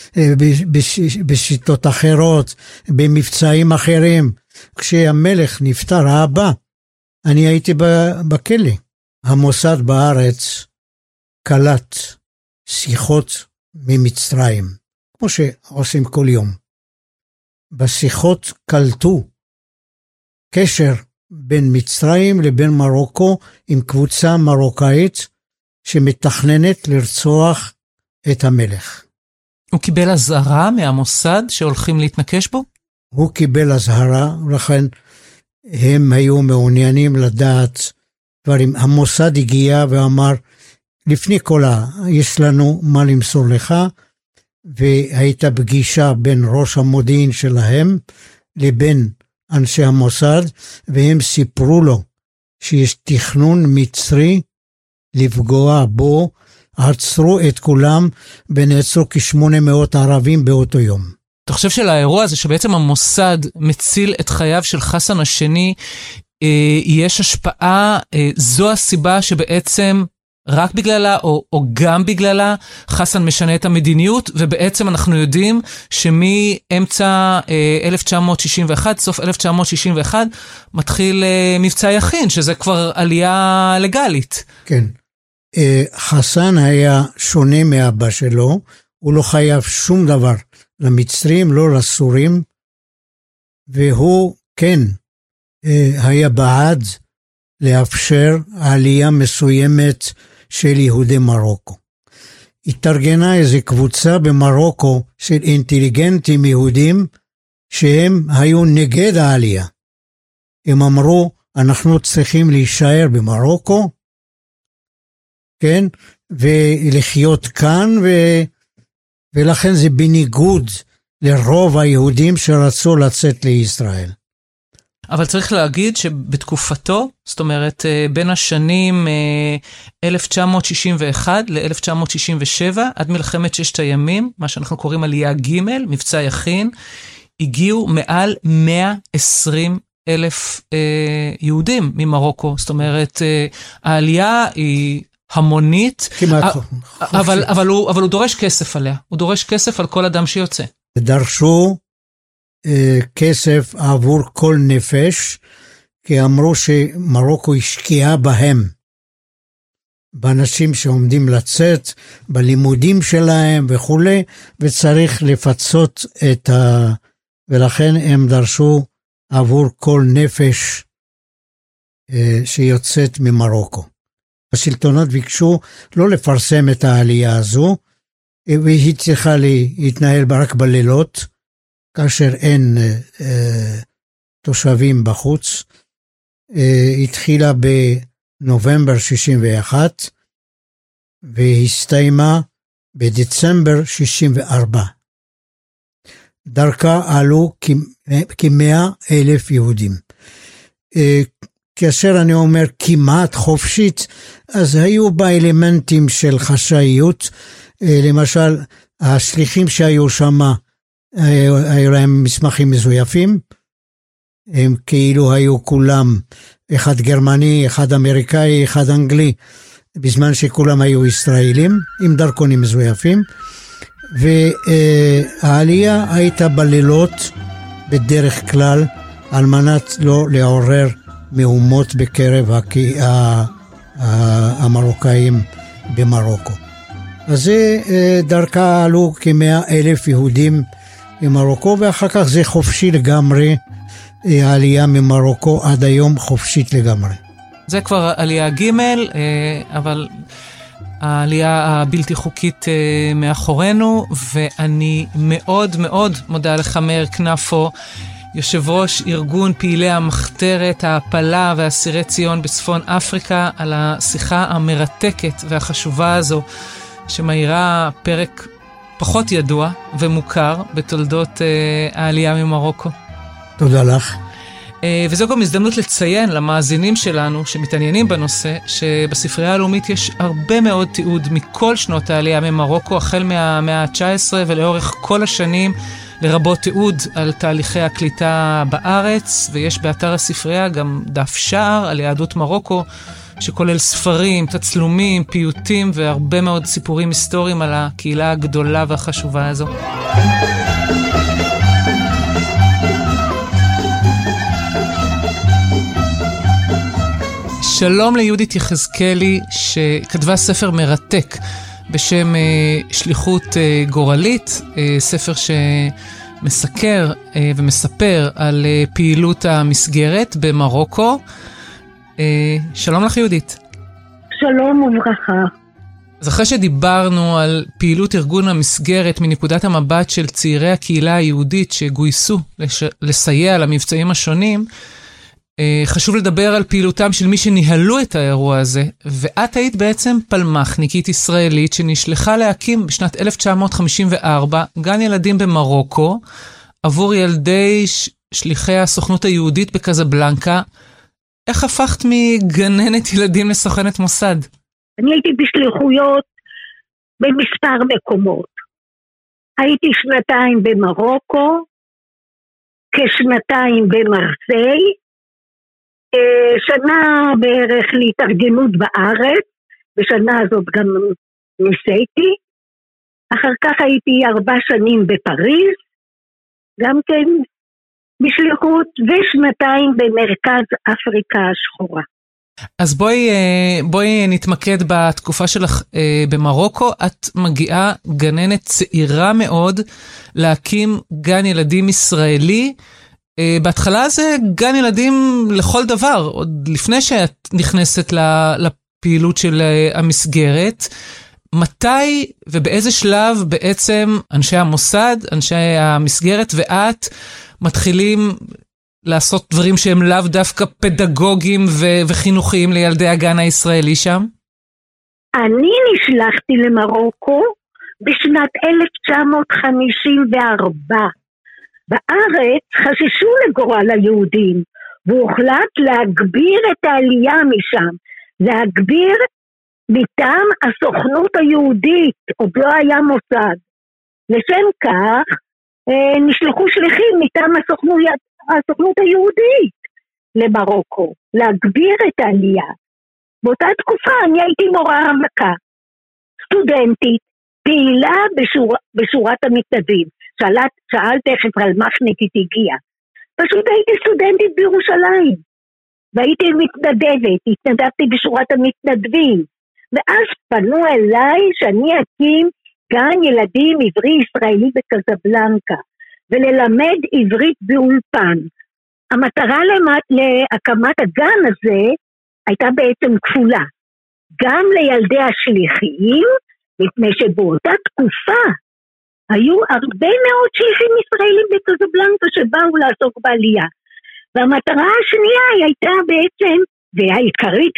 בשיטות אחרות, במבצעים אחרים. כשהמלך נפטר, האבא, אני הייתי בכלא. המוסד בארץ קלט שיחות ממצרים, כמו שעושים כל יום. בשיחות קלטו קשר בין מצרים לבין מרוקו עם קבוצה מרוקאית שמתכננת לרצוח את המלך. הוא קיבל הזהרה מהמוסד שהולכים להתנקש בו? הוא קיבל הזהרה, ולכן הם היו מעוניינים לדעת דברים. המוסד הגיע ואמר, לפני כולה, יש לנו מה למסור לך, והייתה פגישה בין ראש המודיעין שלהם לבין אנשי המוסד, והם סיפרו לו שיש תכנון מצרי לפגוע בו, עצרו את כולם ונעצרו כ-800 ערבים באותו יום. אתה חושב שלאירוע הזה שבעצם המוסד מציל את חייו של חסן השני, יש השפעה, זו הסיבה שבעצם רק בגללה או גם בגללה חסן משנה את המדיניות, ובעצם אנחנו יודעים שמאמצע 1961, סוף 1961, מתחיל מבצע יכין, שזה כבר עלייה לגלית. כן. חסן היה שונה מאבא שלו, הוא לא חייב שום דבר למצרים, לא לסורים, והוא כן היה בעד לאפשר עלייה מסוימת של יהודי מרוקו. התארגנה איזו קבוצה במרוקו של אינטליגנטים יהודים שהם היו נגד העלייה. הם אמרו, אנחנו צריכים להישאר במרוקו, כן, ולחיות כאן, ולכן זה בניגוד לרוב היהודים שרצו לצאת לישראל. אבל צריך להגיד שבתקופתו, זאת אומרת, בין השנים 1961 ל-1967, עד מלחמת ששת הימים, מה שאנחנו קוראים עלייה ג', מבצע יכין, הגיעו מעל 120,000 יהודים ממרוקו. זאת אומרת, העלייה היא המונית, אבל הוא דורש כסף עליה. הוא דורש כסף על כל אדם שיוצא. דרשו כסף עבור כל נפש, כי אמרו שמרוקו השקיעה בהם, באנשים שעומדים לצאת, בלימודים שלהם וכו', וצריך לפצות ולכן הם דרשו עבור כל נפש שיוצאת ממרוקו. השלטונות ביקשו לא לפרסם את העלייה הזו, והיא צריכה להתנהל רק בלילות, כאשר אין תושבים בחוץ. התחילה בנובמבר 61, והסתיימה בדצמבר 64. דרכה עלו כ100,000 יהודים. כאשר אני אומר כמעט חופשית, אז היו בה אלמנטים של חשאיות, למשל, השליחים שהיו שם, היו להם מסמכים מזויפים, הם כאילו היו כולם, אחד גרמני, אחד אמריקאי, אחד אנגלי, בזמן שכולם היו ישראלים, עם דרכונים מזויפים, והעלייה הייתה בלילות, בדרך כלל, על מנת לא לעורר מהומות בקרב המרוקאים במרוקו. אז זה דרכה עלו כ100,000 יהודים ממרוקו, ואחר כך זה חופשי לגמרי, העלייה ממרוקו עד היום חופשית לגמרי. זה כבר עלייה ג', אבל העלייה הבלתי חוקית מאחורינו, ואני מאוד מאוד מודה לך מאיר כנפו, יושב ראש ארגון פעילי המחתרת, ההפלה והאסירי ציון בצפון אפריקה, על השיחה המרתקת והחשובה הזו, שמאירה פרק פחות ידוע ומוכר בתולדות העלייה ממרוקו. תודה לך. וזו גם הזדמנות לציין למאזינים שלנו שמתעניינים בנושא, שבספרייה הלאומית יש הרבה מאוד תיעוד מכל שנות העלייה ממרוקו, החל מהמאה ה-19 ולאורך כל השנים, לרבות תיעוד על תהליכי הקליטה בארץ, ויש באתר הספרייה גם דף שער על יהדות מרוקו, שכולל ספרים, תצלומים, פיוטים והרבה מאוד סיפורים היסטוריים על הקהילה הגדולה והחשובה הזו. שלום ליהודית יחזקאלי, שכתבה ספר מרתק בשם שליחות גורלית, ספר שמסקר ומספר על פעילות המסגרת במרוקו. שלום לך יהודית. שלום וברכה. אז אחרי שדיברנו על פעילות ארגון המסגרת מנקודת המבט של צעירי הקהילה היהודית שגויסו לסייע למבצעים השונים, חשוב לדבר על פעילותם של מי שניהלו את האירוע הזה, ואת היית בעצם פלמחניקית ישראלית שנשלחה להקים בשנת 1954 גן ילדים במרוקו, עבור ילדי שליחי הסוכנות היהודית בקזבלנקה. איך הפכת מגננת ילדים לסוכנת מוסד? אני הייתי בשליחויות במספר מקומות. הייתי 2 במרוקו, כ2 במרסיי, שנה בערך להתארגנות בארץ, בשנה הזאת גם ניסיתי, אחר כך הייתי 4 שנים בפריז, גם כן בשליחות, ו2 במרכז אפריקה השחורה. אז בואי נתמקד בתקופה שלך במרוקו. את מגיעה גננת צעירה מאוד להקים גן ילדים ישראלי. בהתחלה זה גן ילדים לכל דבר, עוד לפני שאת נכנסת לפעילות של המסגרת. מתי ובאיזה שלב בעצם אנשי המוסד, אנשי המסגרת ואת מתחילים לעשות דברים שהם לאו דווקא פדגוגיים וחינוכיים לילדי הגן הישראלי שם? אני נשלחתי למרוקו בשנת 1954. בארץ חששו לגורל היהודים, והוחלט להגביר את העלייה משם, להגביר מטעם הסוכנות היהודית, עוד לא היה מוסד. לשם כך נשלחו שליחים מטעם הסוכנות היהודית למרוקו, להגביר את העלייה. באותה תקופה אני הייתי מורה רווקה, סטודנטית, פעילה בשורת המתנדבים. שאלת תכף על מחנקית הגיעה. פשוט הייתי סטודנטית בירושלים, והייתי מתנדבת, התנדבתי בשורת המתנדבים, ואז פנו אליי שאני אקים גן ילדים עברי ישראלי בקזבלנקה, וללמד עברית באולפן. המטרה להקמת הגן הזה הייתה בעצם כפולה, גם לילדי השליחים, מפני שבאותה תקופה היו הרבה מאוד שליחים ישראלים בקזבלנקה שבאו לעסוק בעלייה. והמטרה השנייה הייתה בעצם, והעיקרית,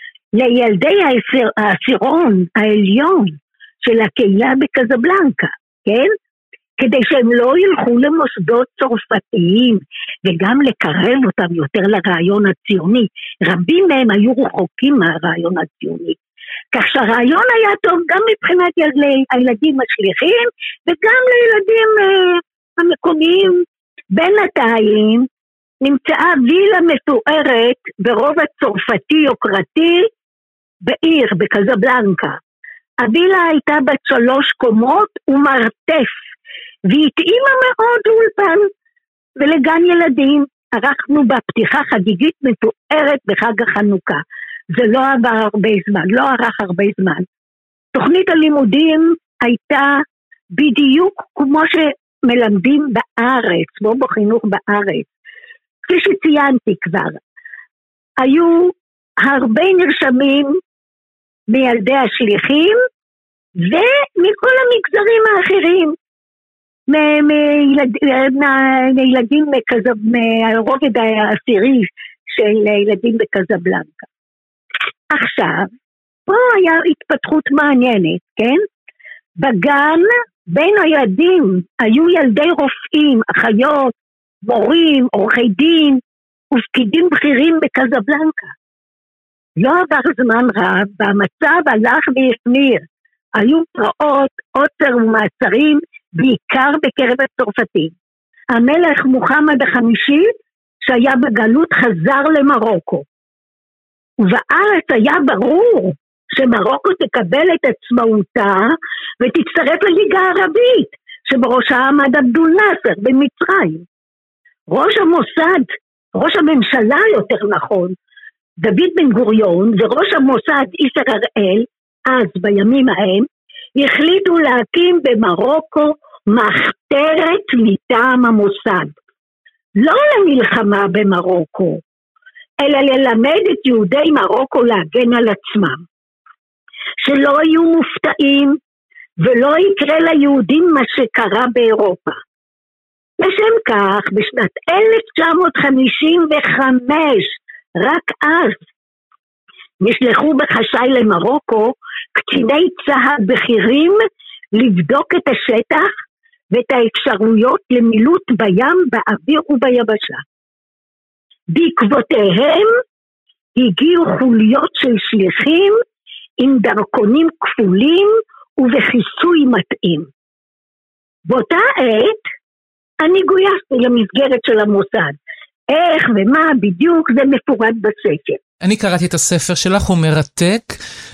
לילדי העשירון העליון של הקהילה בקזבלנקה, כן? כדי שהם לא ילכו למוסדות צרפתיים, וגם לקרב אותם יותר לרעיון הציוני. רבים מהם היו רחוקים מהרעיון הציוני. כך שהרעיון היה טוב גם מבחינת הילדים השליחים, וגם לילדים המקומיים. בינתיים נמצאה וילה מפוארת ברובע צרפתי יוקרתי בעיר, בקזבלנקה. הווילה הייתה בת 3 קומות ומרתף, והתאימה מאוד לאולפן ולגן ילדים. ערכנו בפתיחה חגיגית מפוארת בחג החנוכה. זה לא עבר הרבה זמן, לא ערך הרבה זמן. תוכנית הלימודים הייתה בדיוק כמו שמלמדים בארץ, כמו בחינוך בארץ. כפי שציינתי כבר, היו הרבה נרשמים מילדי השליחים, ומכל המגזרים האחרים, מילדים מהרובד העשירי של ילדים בקזבלנקה. עכשיו, פה היה התפתחות מעניינת, כן? בגן, בין הילדים, היו ילדי רופאים, אחיות, מורים, עורכי דין, ופקידים בכירים בקזבלנקה. לא עבר זמן רב, והמצב הלך והחמיר. היו פרעות, עוצר ומעצרים, בעיקר בקרב הצרפתים. המלך מוחמד החמישי, שהיה בגלות, חזר למרוקו. ובארץ היה ברור שמרוקו תקבל את עצמאותה ותצטרף לליגה הערבית, שבראשה עמד עבדול נאסר במצרים. ראש המוסד, ראש הממשלה יותר נכון, דוד בן גוריון וראש המוסד איסר הראל, אז בימים ההם, החליטו להקים במרוקו מחתרת מטעם המוסד. לא למלחמה במרוקו, אלא ללמד את יהודי מרוקו להגן על עצמם. שלא יהיו מופתעים ולא יקרה ליהודים מה שקרה באירופה. לשם כך, בשנת 1955, רק אז, נשלחו בחשאי למרוקו קציני צה"ל בכירים לבדוק את השטח ואת האפשרויות למילוט בים, באוויר וביבשה. בעקבותיהם הגיעו חוליות של שליחים עם דרכונים כפולים ובחיסוי מתאים. באותה עת אני גויסתי למסגרת של המוסד. איך ומה בדיוק זה מפורט בספר. אני קראתי את הספר שלך, הוא מרתק,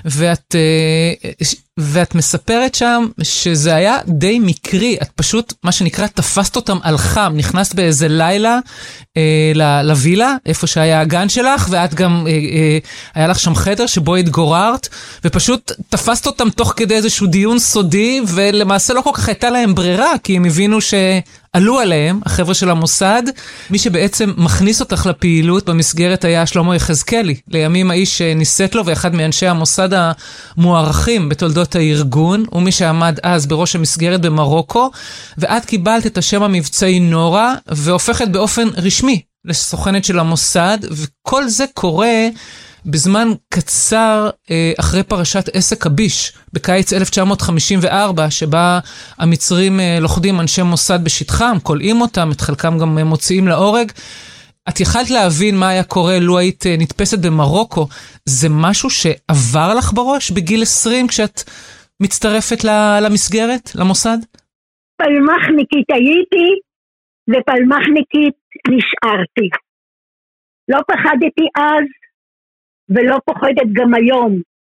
ואת מספרת שם שזה היה די מקרי, את פשוט, מה שנקרא, תפסת אותם על חם, נכנסת באיזה לילה לווילה, איפה שהיה הגן שלך, ואת גם, היה לך שם חדר שבו התגוררת, ופשוט תפסת אותם תוך כדי איזשהו דיון סודי, ולמעשה לא כל כך הייתה להם ברירה, כי הם הבינו שעלו עליהם, החבר'ה של המוסד, מי שבעצם מכניס אותך לפעילות במסגרת היה שלמה יחזקאלי, לימים האיש ניסט לו, ואחד מאנשי המוסד המוערכים בתולדות הארגון, ומי שעמד אז בראש המסגרת במרוקו, ואת קיבלת את השם המבצעי נורה, והופכת באופן רשמי לסוכנת של המוסד, וכל זה קורה בזמן קצר אחרי פרשת עסק הביש, בקיץ 1954, שבה המצרים לוכדים אנשי מוסד בשטחם, קולעים אותם, את חלקם גם מוציאים להורג. את יכלת להבין מה היה קורה לו היית נתפסת במרוקו, זה משהו שעבר לך בראש בגיל 20 כשאת מצטרפת למסגרת, למוסד? פלמחניקית הייתי ופלמחניקית נשארתי. לא פחדתי אז ולא פוחדת גם היום.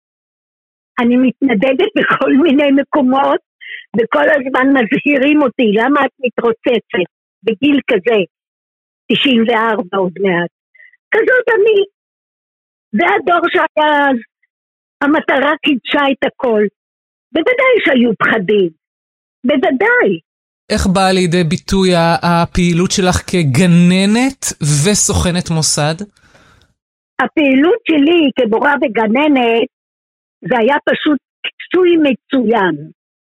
אני מתנדדת בכל מיני מקומות וכל הזמן מזהירים אותי, למה את מתרוצצת בגיל כזה? 94 עוד מעט. כזאת אני. זה הדור שהיה אז. המטרה קידשה את הכל. בוודאי שהיו פחדים. בוודאי. איך באה לידי ביטוי הפעילות שלך כגננת וסוכנת מוסד? הפעילות שלי כמורה וגננת זה היה פשוט כיסוי מצוין.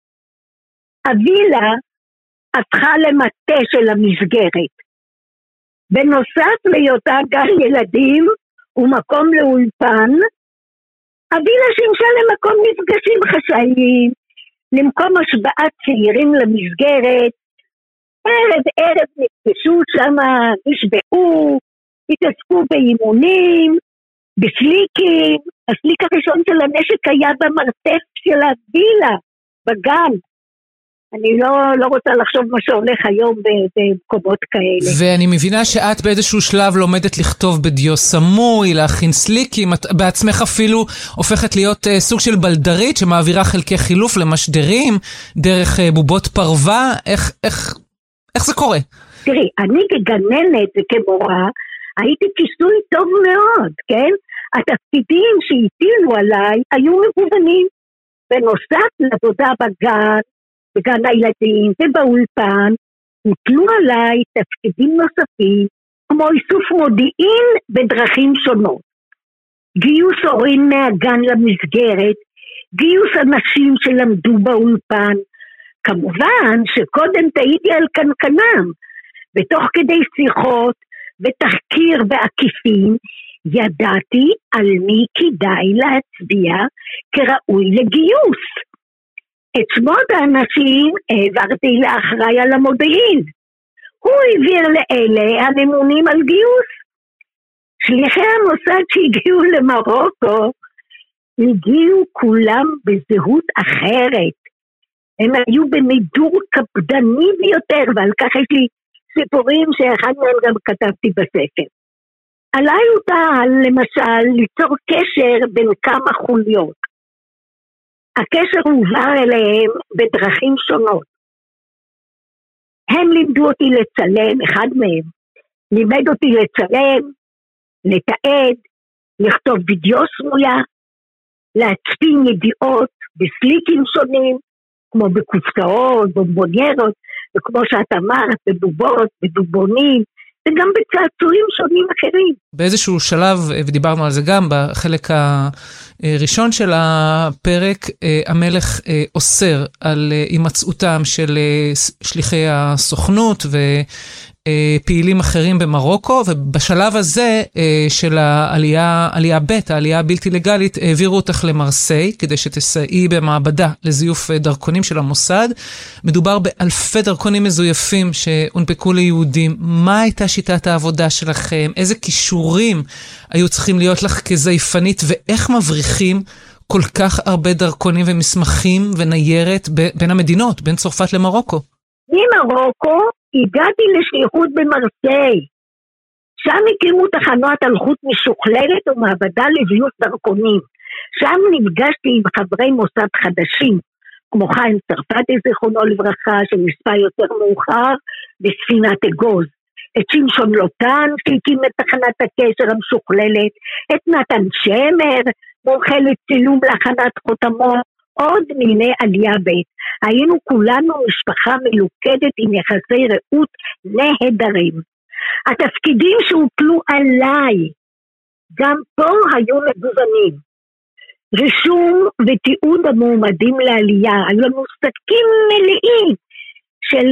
הווילה הפכה למטה של המסגרת. בנוסף להיותה גן ילדים ומקום לאולפן, הווילה שימשה למקום מפגשים חשאיים, למקום השבעת צעירים למסגרת, ערב נפגשו שם, נשבעו, התעסקו באימונים, בסליקים, הסליק הראשון של הנשק היה במרתף של הווילה, בגן. אני לא רוצה לחשוב מה שהולך היום במקומות כאלה. ואני מבינה שאת באיזשהו שלב לומדת לכתוב בדיו סמוי, להכין סליקים, את בעצמך אפילו הופכת להיות סוג של בלדרית שמעבירה חלקי חילוף למשדרים, דרך בובות פרווה, איך זה קורה? תראי, אני כגננת וכמורה, הייתי כיסוי טוב מאוד, כן? התפקידים שהטילו עליי היו מגוונים, בנוסף לעבודה בגן הילדים ובאולפן, הוטלו עליי תפקידים נוספים, כמו איסוף מודיעין בדרכים שונות. גיוס הורים מהגן למסגרת, גיוס אנשים שלמדו באולפן, כמובן שקודם תהיתי על קנקנם, ותוך כדי שיחות ותחקיר בעקיפין, ידעתי על מי כדאי להצביע כראוי לגיוס. את שמות האנשים העברתי לאחראי על המודיעין. הוא העביר לאלה הממונים על גיוס. שליחי המוסד שהגיעו למרוקו, הגיעו כולם בזהות אחרת. הם היו במידור קפדני ביותר, ועל כך יש לי סיפורים שאחד מהם גם כתבתי בספר. עליי הוטל למשל ליצור קשר בין כמה חוליות. הקשר הועבר אליהם בדרכים שונות. הם לימדו אותי לצלם, אחד מהם לימד אותי לצלם, לתעד, לכתוב וידאו סמויה, להצפין ידיעות בסליקים שונים, כמו בקופסאות, בומבוניירות, וכמו שאת אמרת, בבובות, בדובונים, וגם בצעצועים שונים אחרים. באיזשהו שלב, ודיברנו על זה גם בחלק הראשון של הפרק, המלך אוסר על הימצאותם של שליחי הסוכנות ופעילים אחרים במרוקו, ובשלב הזה של העלייה ב', העלייה הבלתי לגלית, העבירו אותך למרסיי, כדי שתסייעי במעבדה לזיוף דרכונים של המוסד. מדובר באלפי דרכונים מזויפים שהונפקו ליהודים. מה הייתה שיטת העבודה שלכם? איזה כישורים היו צריכים להיות לך כזייפנית, ואיך מבריחים כל כך הרבה דרכונים ומסמכים וניירת בין המדינות, בין צרפת למרוקו? ממרוקו הגעתי לשליחות במרסיי. שם הקימו תחנות אלחוט משוכללת ומעבדה לזיוף דרכונים. שם נפגשתי עם חברי מוסד חדשים, כמו חיים צרפתי זיכרונו לברכה, שנספה יותר מאוחר בספינת אגוז. את שמשון לוטן שהקים את תחנת הקשר המשוכללת, את נתן שמר, מומחה לצילום להכנת חותמות, עוד מיני עלייה בית. היינו כולנו משפחה מלוכדת עם יחסי רעות נהדרים. התפקידים שהוטלו עליי, גם פה היו מגוונים. רישום ותיעוד המועמדים לעלייה, היו לנו שקים מלאים של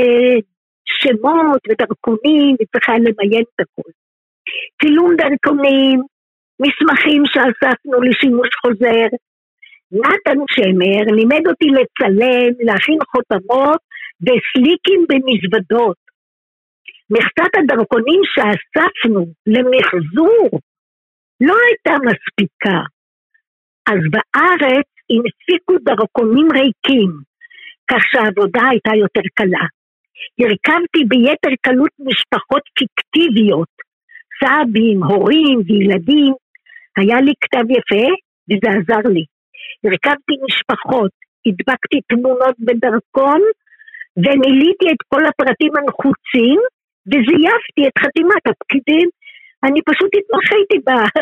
שמות ודרכונים, וצריכה למיין את הכל. צילום דרכונים, מסמכים שאספנו לשימוש חוזר. נתן שמר לימד אותי לצלם, להכין חותמות וסליקים במזוודות. מכסת הדרכונים שאספנו למחזור לא הייתה מספיקה. אז בארץ הנפיקו דרכונים ריקים, כך שהעבודה הייתה יותר קלה. הרכבתי ביתר קלות משפחות פיקטיביות, סבים, הורים וילדים. היה לי כתב יפה וזה עזר לי. הרכבתי משפחות, הדבקתי תמונות בדרכון ומילאתי את כל הפרטים הנחוצים וזייפתי את חתימת הפקידים. אני פשוט התמחיתי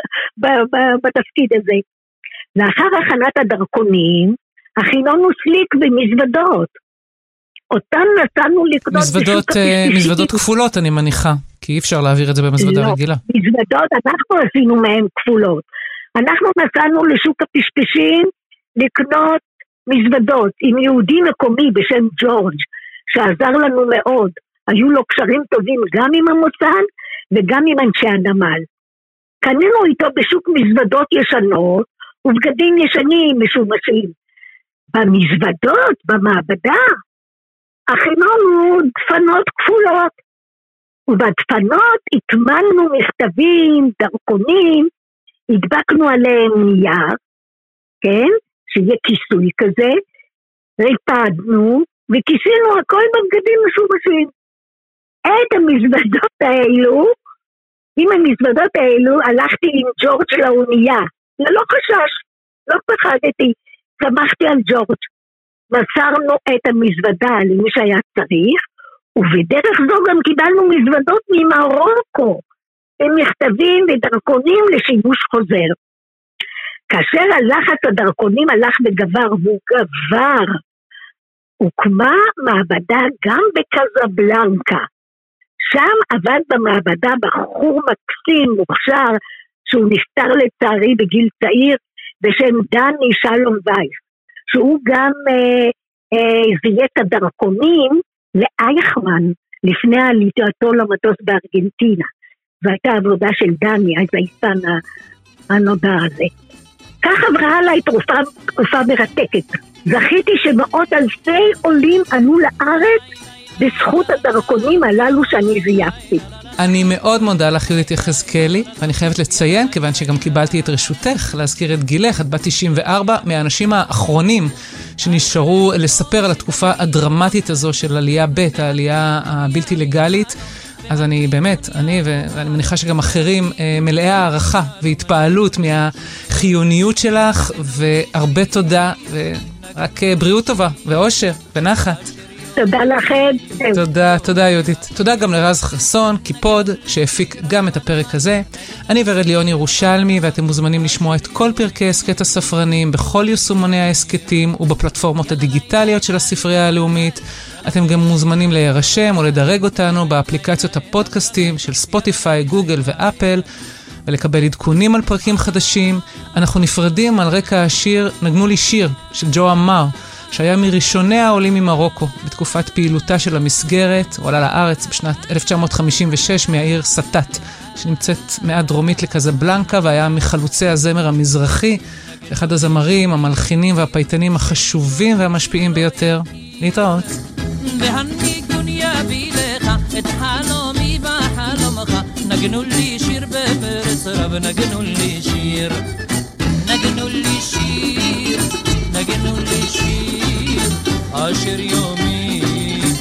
בתפקיד הזה. לאחר הכנת הדרכונים, הכינונו סליק במזוודות. אותן נתנו לקנות מזוודות כפולות, אני מניחה, כי אי אפשר להעביר את זה במזוודה רגילה. מזוודות, אנחנו עשינו מהן כפולות. אנחנו נסענו לשוק הפשפשים לקנות מזוודות עם יהודי מקומי בשם ג'ורג', שעזר לנו מאוד. היו לו קשרים טובים גם עם המוסד וגם עם אנשי הנמל. קנינו איתו בשוק מזוודות ישנות ובגדים ישנים משומשים. במזוודות, במעבדה, הכינו דפנות כפולות, ובדפנות התמנו מכתבים, דרכונים, הדבקנו עליהם נייר, כן, שיהיה כיסוי כזה, ריפדנו, וכיסינו הכל בבגדים משומשים. את המזוודות האלו, עם המזוודות האלו, הלכתי עם ג'ורג' לאונייה, ללא חשש, לא פחדתי, שמחתי על ג'ורג'. מסרנו את המזוודה למי שהיה צריך, ובדרך זו גם קיבלנו מזוודות ממרוקו, עם מכתבים ודרכונים לשימוש חוזר. כאשר הלחץ הדרכונים הלך וגבר, והוא גבר, הוקמה מעבדה גם בקזבלנקה. שם עבד במעבדה בחור מקסים, מוכשר, שהוא נפטר לצערי בגיל צעיר, בשם דני שלום וייס, שהוא גם זיהה את הדרכונים לאייכמן, לפני עלייתו למטוס בארגנטינה. זו הייתה עבודה של דני, הזייפן הנודע הזה. כך עברה עליי תקופה מרתקת. זכיתי שמאות אלפי עולים עלו לארץ בזכות הדרכונים הללו שאני זייפתי. אני מאוד מודה לך יהודית יחזקאלי, ואני חייבת לציין, כיוון שגם קיבלתי את רשותך להזכיר את גילך, את בת 94, מהאנשים האחרונים שנשארו לספר על התקופה הדרמטית הזו של עלייה ב', העלייה הבלתי לגלית. אז אני באמת, ואני מניחה שגם אחרים, מלאי הערכה והתפעלות מהחיוניות שלך, והרבה תודה, ורק בריאות טובה, ואושר, ונחת. תודה לכם. תודה יהודית. תודה גם לרז חסון, קיפוד, שהפיק גם את הפרק הזה. אני ורד ליאון ירושלמי, ואתם מוזמנים לשמוע את כל פרקי הסקט הספרנים בכל יישומוני העסקטים ובפלטפורמות הדיגיטליות של הספרייה הלאומית. אתם גם מוזמנים להירשם או לדרג אותנו באפליקציות הפודקאסטים של ספוטיפיי, גוגל ואפל, ולקבל עדכונים על פרקים חדשים. אנחנו נפרדים על רקע השיר נגנו לי שיר של ג'ו אמר, שהיה מראשוני העולים ממרוקו בתקופת פעילותה של המסגרת. הוא עלה לארץ בשנת 1956 מהעיר סטט, שנמצאת מעט דרומית לקזבלנקה, והיה מחלוצי הזמר המזרחי, אחד הזמרים, המלחינים והפייטנים החשובים והמשפיעים ביותר. להתראות. והניגון יביא לך את חלומי בחלומך, נגנו לי שיר בפרץ רב, נגנו לי שיר, נגנו לי שיר, נגנו לי שיר, אשר יומי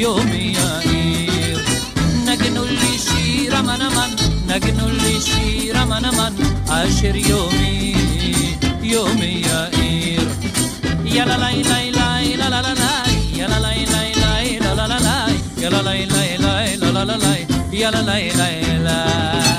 יומי יאיר. נגנו לי שיר אמן אמן, נגנו לי שיר אמן אמן, אשר יומי יומי יאיר. יאללה לי לי לי לה לה לה לי, יאללה לי לי לי לה לה לה לי, יאללה לי לי לי לה לה לה לי, יאללה לי לי לי.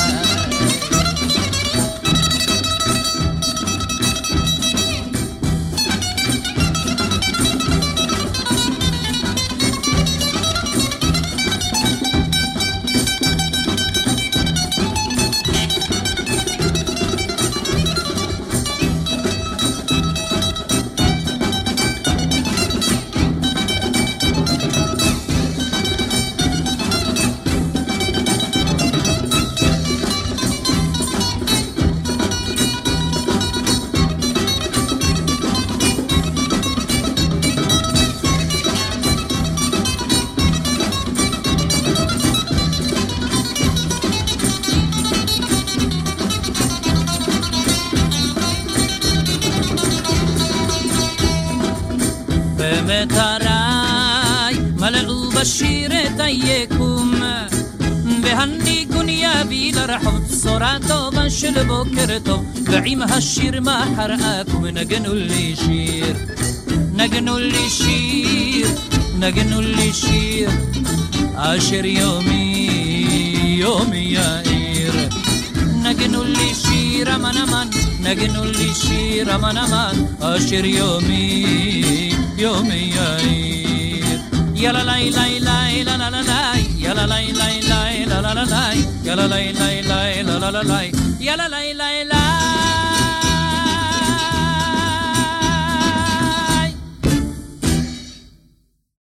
במתריי מלאו בשיר את היקום, והניגון יביא לרחוב בשורה טובה של בוקר טוב, ועם השיר מחר אקום. נגנו לי שיר, נגנו לי שיר, נגנו לי שיר, אשר יומי יומי יאיר. נגנו לי שיר אמן אמן, נגנו לי שיר אמן אמן, אשר יומי יומי יאיר. יאללה לי לי לי לה לה לה לי, יאללה לי לי לי לה לה לה לי, יאללה לי לי לי לה לה לה לי, יאללה לי לי לי.